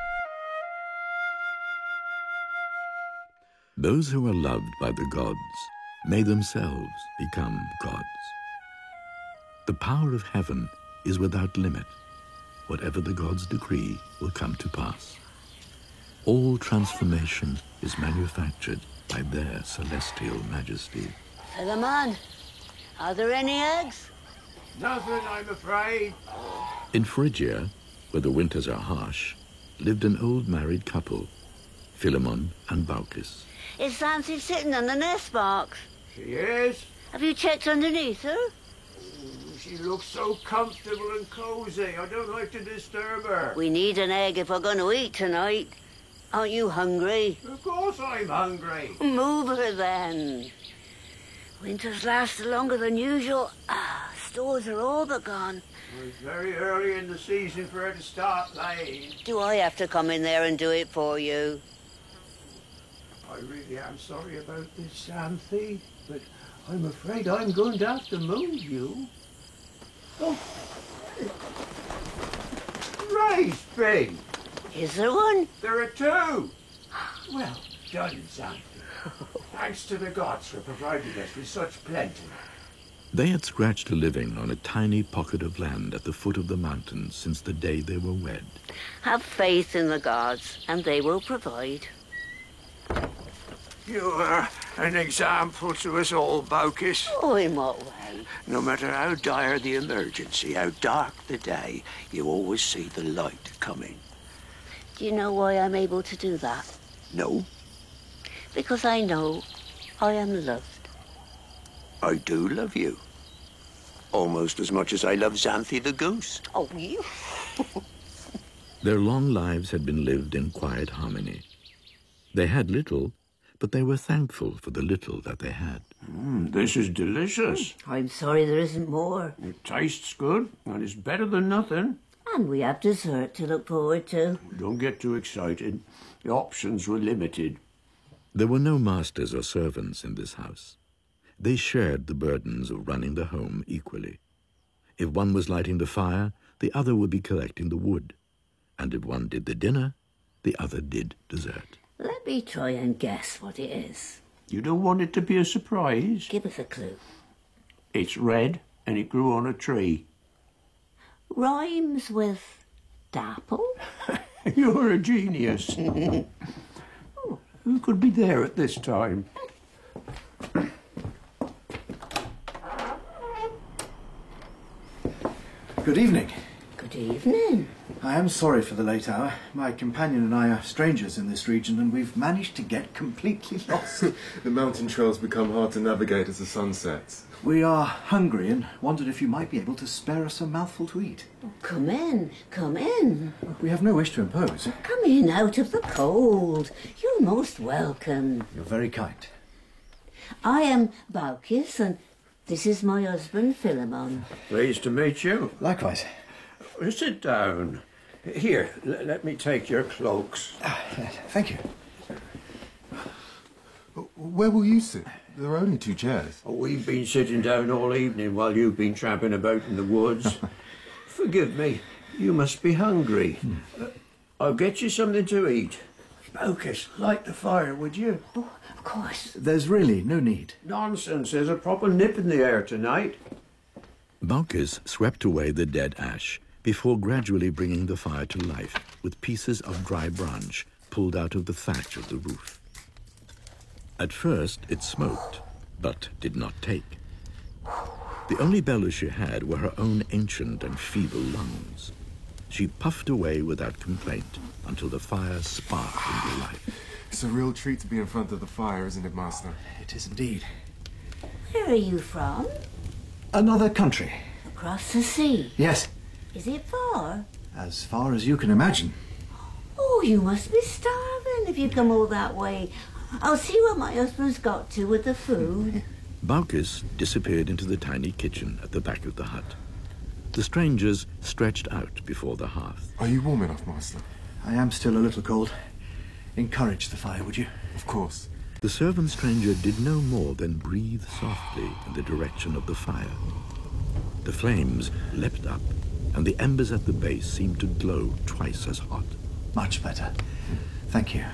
Those who are loved by the gods may themselves become gods. The power of heaven is without limit. Whatever the gods decree will come to pass. All transformation is manufactured by their celestial majesty. Philemon, are there any eggs? Nothing, I'm afraid. In Phrygia, where the winters are harsh, lived an old married couple, Philemon and Baucis. Is Xanthe sitting on the nest box? She is. Have you checked underneath her? She looks so comfortable and cozy. I don't like to disturb her. We need an egg if we're going to eat tonight. Aren't you hungry? Of course I'm hungry. Move her then. Winters last longer than usual. Stores are all but gone. It's very early in the season for her to start laying. Do I have to come in there and do it for you? I really am sorry about this, Xanthe, but I'm afraid I'm going to have to move you. Oh. Raised pig! Is there one? There are two. Well done, Xanthe. Thanks to the gods for providing us with such plenty. They had scratched a living on a tiny pocket of land at the foot of the mountains since the day they were wed. Have faith in the gods, and they will provide. You are an example to us all, Baucis. Oh, in what way? No matter how dire the emergency, how dark the day, you always see the light coming. Do you know why I'm able to do that? No. Because I know I am loved. I do love you. Almost as much as I love Xanthe the goose. Oh, you. Their long lives had been lived in quiet harmony. They had little, but they were thankful for the little that they had. This is delicious. I'm sorry there isn't more. It tastes good, and it's better than nothing. And we have dessert to look forward to. Don't get too excited. The options were limited. There were no masters or servants in this house. They shared the burdens of running the home equally. If one was lighting the fire, the other would be collecting the wood. And if one did the dinner, the other did dessert. Let me try and guess what it is. You don't want it to be a surprise? Give us a clue. It's red, and it grew on a tree. Rhymes with dapple? You're a genius. Who could be there at this time? Good evening. Good evening. I am sorry for the late hour. My companion and I are strangers in this region, and we've managed to get completely lost. The mountain trails become hard to navigate as the sun sets. We are hungry and wondered if you might be able to spare us a mouthful to eat. Oh, come in, come in. We have no wish to impose. Come in out of the cold. You're most welcome. You're very kind. I am Baucis, and this is my husband, Philemon. Pleased to meet you. Likewise. Sit down. Here, let me take your cloaks. Thank you. Where will you sit? There are only two chairs. Oh, we've been sitting down all evening while you've been tramping about in the woods. Forgive me, you must be hungry. I'll get you something to eat. Baucis, light the fire, would you? Oh, of course. There's really no need. Nonsense, there's a proper nip in the air tonight. Baucis swept away the dead ash before gradually bringing the fire to life with pieces of dry branch pulled out of the thatch of the roof. At first it smoked, but did not take. The only bellows she had were her own ancient and feeble lungs. She puffed away without complaint until the fire sparked into life. It's a real treat to be in front of the fire, isn't it, Master? It is indeed. Where are you from? Another country. Across the sea? Yes, Is it far? as far as you can imagine. Oh, you must be starving if you come all that way. I'll see what my husband's got to with the food. Baucis disappeared into the tiny kitchen at the back of the hut. The strangers stretched out before the hearth. Are you warm enough, Master? I am still a little cold. Encourage the fire, would you? Of course. The servant stranger did no more than breathe softly in the direction of the fire. The flames leapt up, and the embers at the base seemed to glow twice as hot. Much better. Thank you.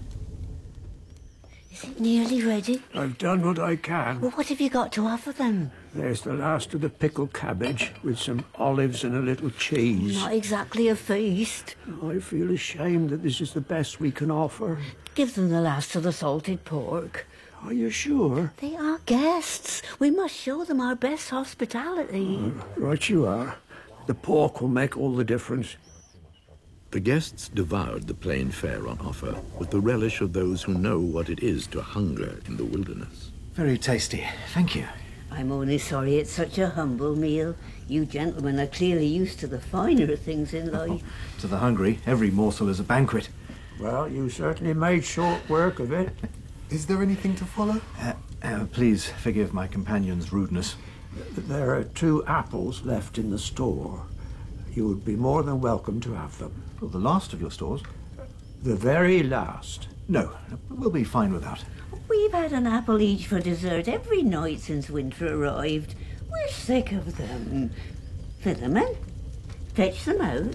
Is it nearly ready? I've done what I can. Well, what have you got to offer them? There's the last of the pickled cabbage with some olives and a little cheese. Not exactly a feast. I feel ashamed that this is the best we can offer. Give them the last of the salted pork. Are you sure? They are guests. We must show them our best hospitality. Right you are. The pork will make all the difference. The guests devoured the plain fare on offer with the relish of those who know what it is to hunger in the wilderness. Very tasty. Thank you. I'm only sorry it's such a humble meal. You gentlemen are clearly used to the finer things in life. To the hungry, every morsel is a banquet. Well, you certainly made short work of it. Is there anything to follow? Please forgive my companion's rudeness. There are 2 apples left in the store. You would be more than welcome to have them. Well, the last of your stores? The very last. No, we'll be fine without. We've had an apple each for dessert every night since winter arrived. We're sick of them. Philemon, fetch them out.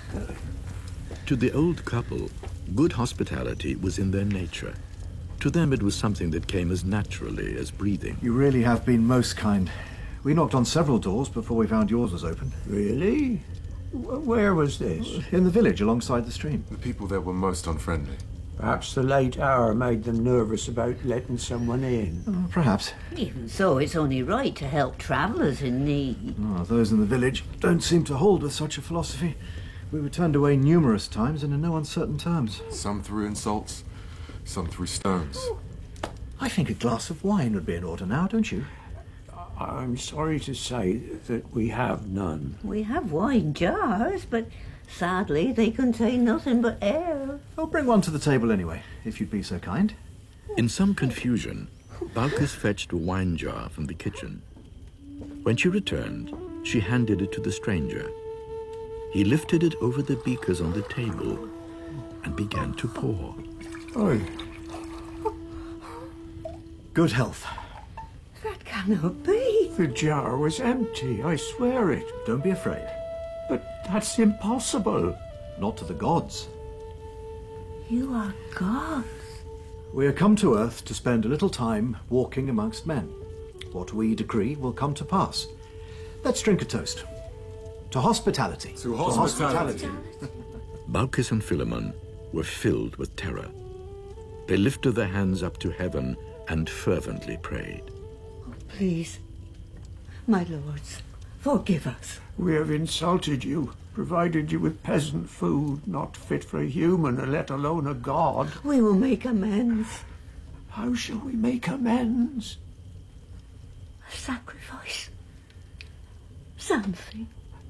To the old couple, good hospitality was in their nature. To them it was something that came as naturally as breathing. You really have been most kind. We knocked on several doors before we found yours was open. Really? Where was this? In the village alongside the stream. The people there were most unfriendly. Perhaps the late hour made them nervous about letting someone in. Perhaps. Even so, it's only right to help travellers in need. Those in the village don't seem to hold with such a philosophy. We were turned away numerous times and in no uncertain terms. Some threw insults, some threw stones. I think a glass of wine would be in order now, don't you? I'm sorry to say that we have none. We have wine jars, but sadly they contain nothing but air. I'll bring one to the table anyway, if you'd be so kind. In some confusion, Baucis fetched a wine jar from the kitchen. When she returned, she handed it to the stranger. He lifted it over the beakers on the table and began to pour. Oi. Good health. That cannot be. The jar was empty, I swear it. Don't be afraid. But that's impossible. Not to the gods. You are gods. We are come to Earth to spend a little time walking amongst men. What we decree will come to pass. Let's drink a toast. To hospitality. To hospitality. Baucis and Philemon were filled with terror. They lifted their hands up to heaven and fervently prayed. Please, my lords, forgive us. We have insulted you, provided you with peasant food, not fit for a human, let alone a god. We will make amends. How shall we make amends? A sacrifice. Something.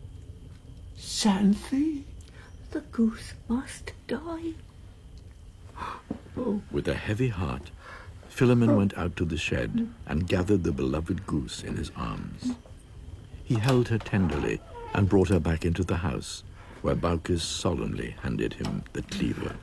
Xanthi? The goose must die. Oh. With a heavy heart, Philemon went out to the shed and gathered the beloved goose in his arms. He held her tenderly and brought her back into the house, where Baucis solemnly handed him the cleaver.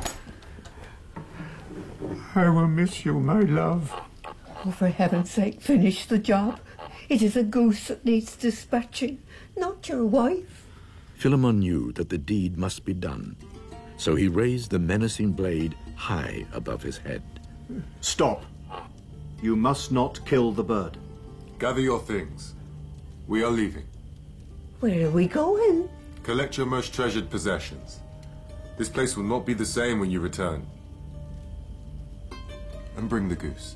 I will miss you, my love. Oh, for heaven's sake, finish the job. It is a goose that needs dispatching, not your wife. Philemon knew that the deed must be done, so he raised the menacing blade high above his head. Stop. You must not kill the bird. Gather your things. We are leaving. Where are we going? Collect your most treasured possessions. This place will not be the same when you return. And bring the goose.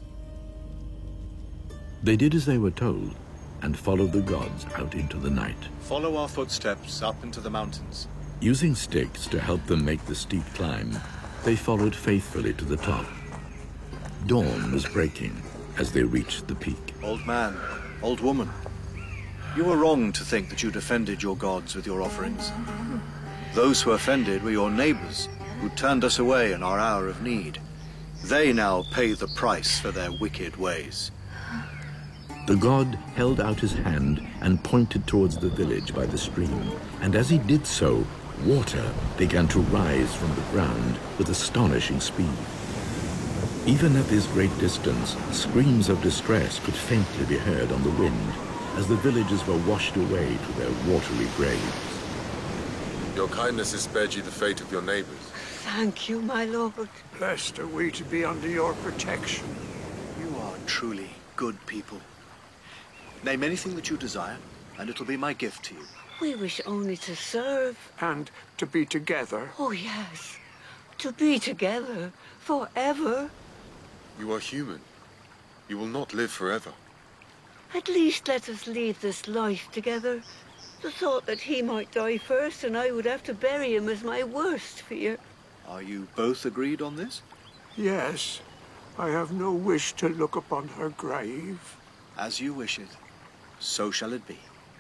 They did as they were told, and followed the gods out into the night. Follow our footsteps up into the mountains. Using sticks to help them make the steep climb, they followed faithfully to the top. Dawn was breaking as they reached the peak. Old man, old woman, you were wrong to think that you defended your gods with your offerings. Those who offended were your neighbors, who turned us away in our hour of need. They now pay the price for their wicked ways. The god held out his hand and pointed towards the village by the stream, and as he did so, water began to rise from the ground with astonishing speed. Even at this great distance, screams of distress could faintly be heard on the wind as the villagers were washed away to their watery graves. Your kindness has spared you the fate of your neighbors. Thank you, my lord. Blessed are we to be under your protection. You are truly good people. Name anything that you desire, and it'll be my gift to you. We wish only to serve. And to be together. Oh, yes. To be together forever. You are human. You will not live forever. At least let us leave this life together. The thought that he might die first and I would have to bury him is my worst fear. Are you both agreed on this? Yes. I have no wish to look upon her grave. As you wish it, so shall it be.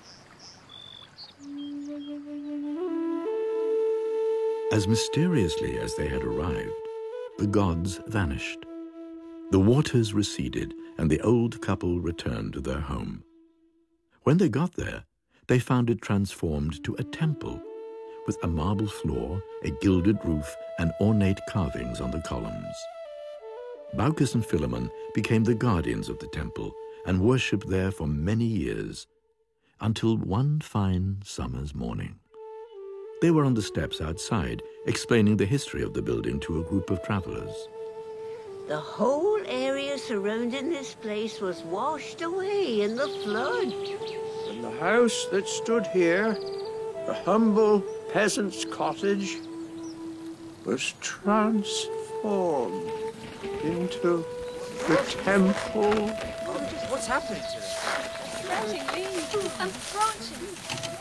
As mysteriously as they had arrived, the gods vanished. The waters receded, and the old couple returned to their home. When they got there, they found it transformed to a temple, with a marble floor, a gilded roof, and ornate carvings on the columns. Baucis and Philemon became the guardians of the temple and worshipped there for many years, until one fine summer's morning. They were on the steps outside, explaining the history of the building to a group of travelers. The whole area surrounding this place was washed away in the flood. And the house that stood here, the humble peasant's cottage, was transformed into the temple. What's happening to it? Floating leaves and branches.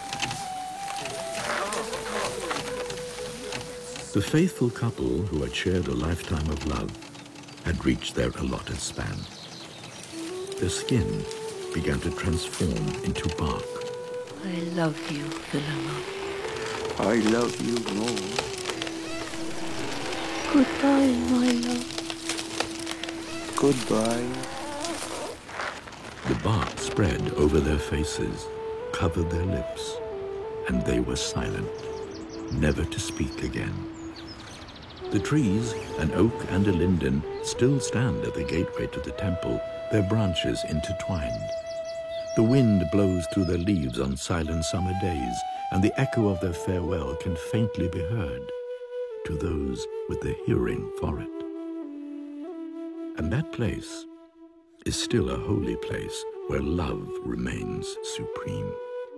The faithful couple who had shared a lifetime of love had reached their allotted span. Their skin began to transform into bark. I love you, Philemon. I love you more. Goodbye, my love. Goodbye. The bark spread over their faces, covered their lips, and they were silent, never to speak again. The trees, an oak and a linden, still stand at the gateway to the temple, their branches intertwined. The wind blows through their leaves on silent summer days, and the echo of their farewell can faintly be heard to those with the hearing for it. And that place is still a holy place where love remains supreme.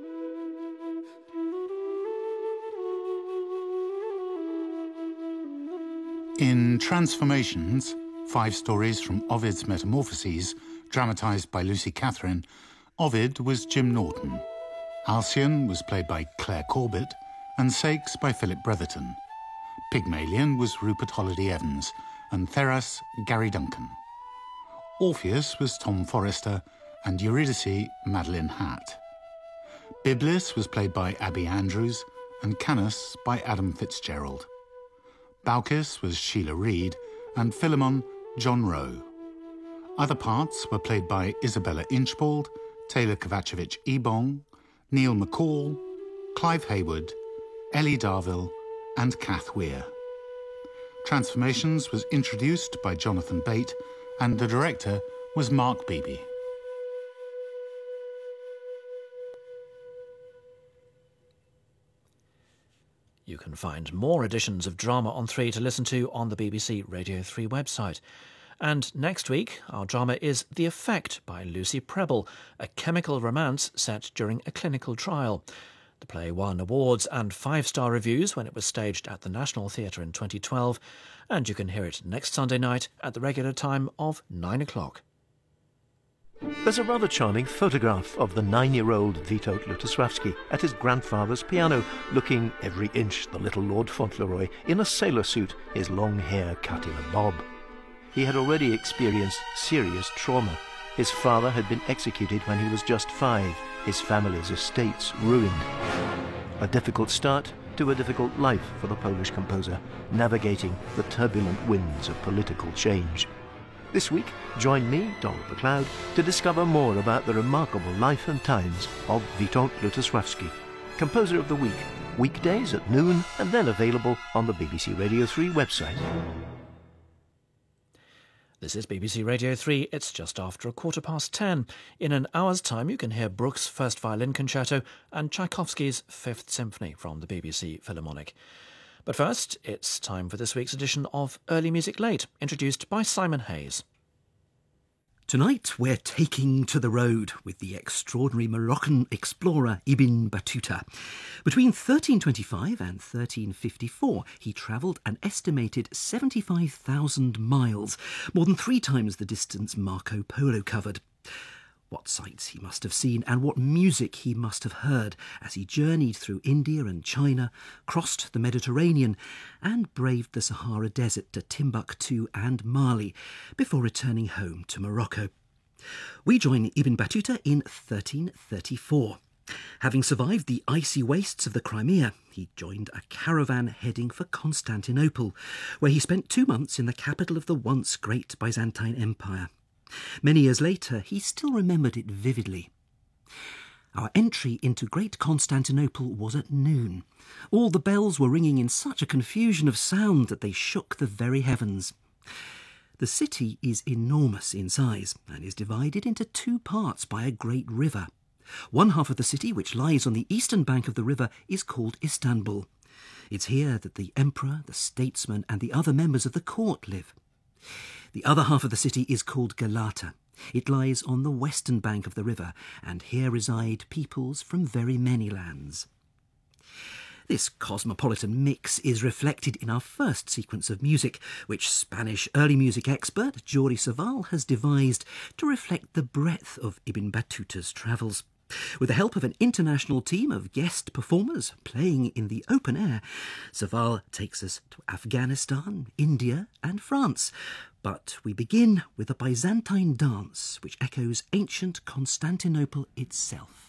In Transformations, 5 stories from Ovid's Metamorphoses, dramatised by Lucy Catherine, Ovid was Jim Norton. Alcyone was played by Claire Corbett, and Sakes by Philip Bretherton. Pygmalion was Rupert Holiday-Evans, and Theras, Gary Duncan. Orpheus was Tom Forrester, and Eurydice, Madeline Hatt. Byblis was played by Abby Andrews, and Canis by Adam Fitzgerald. Baucis was Sheila Reid, and Philemon, John Rowe. Other parts were played by Isabella Inchbald, Taylor Kovacevic-Ebong, Neil McCall, Clive Hayward, Ellie Darville, and Kath Weir. Transformations was introduced by Jonathan Bate, and the director was Mark Beebe. You can find more editions of Drama on 3 to listen to on the BBC Radio 3 website. And next week, our drama is The Effect by Lucy Prebble, a chemical romance set during a clinical trial. The play won awards and 5-star reviews when it was staged at the National Theatre in 2012, and you can hear it next Sunday night at the regular time of 9 o'clock. There's a rather charming photograph of the 9-year-old Witold Lutosławski at his grandfather's piano, looking every inch the little Lord Fauntleroy in a sailor suit, his long hair cut in a bob. He had already experienced serious trauma. His father had been executed when he was just 5, his family's estates ruined. A difficult start to a difficult life for the Polish composer, navigating the turbulent winds of political change. This week, join me, Donald MacLeod, to discover more about the remarkable life and times of Witold Lutosławski, Composer of the Week, weekdays at noon and then available on the BBC Radio 3 website. This is BBC Radio 3. It's just after 10:15. In an hour's time, you can hear Bruch's First Violin Concerto and Tchaikovsky's Fifth Symphony from the BBC Philharmonic. But first, it's time for this week's edition of Early Music Late, introduced by Simon Hayes. Tonight we're taking to the road with the extraordinary Moroccan explorer Ibn Battuta. Between 1325 and 1354 he travelled an estimated 75,000 miles, more than 3 times the distance Marco Polo covered. What sights he must have seen and what music he must have heard as he journeyed through India and China, crossed the Mediterranean and braved the Sahara Desert to Timbuktu and Mali before returning home to Morocco. We join Ibn Battuta in 1334. Having survived the icy wastes of the Crimea, he joined a caravan heading for Constantinople, where he spent 2 months in the capital of the once great Byzantine Empire. Many years later, he still remembered it vividly. Our entry into Great Constantinople was at noon. All the bells were ringing in such a confusion of sound that they shook the very heavens. The city is enormous in size and is divided into 2 parts by a great river. One half of the city, which lies on the eastern bank of the river, is called Istanbul. It's here that the emperor, the statesman and the other members of the court live. The other half of the city is called Galata. It lies on the western bank of the river, and here reside peoples from very many lands. This cosmopolitan mix is reflected in our first sequence of music, which Spanish early music expert Jordi Savall has devised to reflect the breadth of Ibn Battuta's travels. With the help of an international team of guest performers playing in the open air, Savall takes us to Afghanistan, India and France. But we begin with a Byzantine dance which echoes ancient Constantinople itself.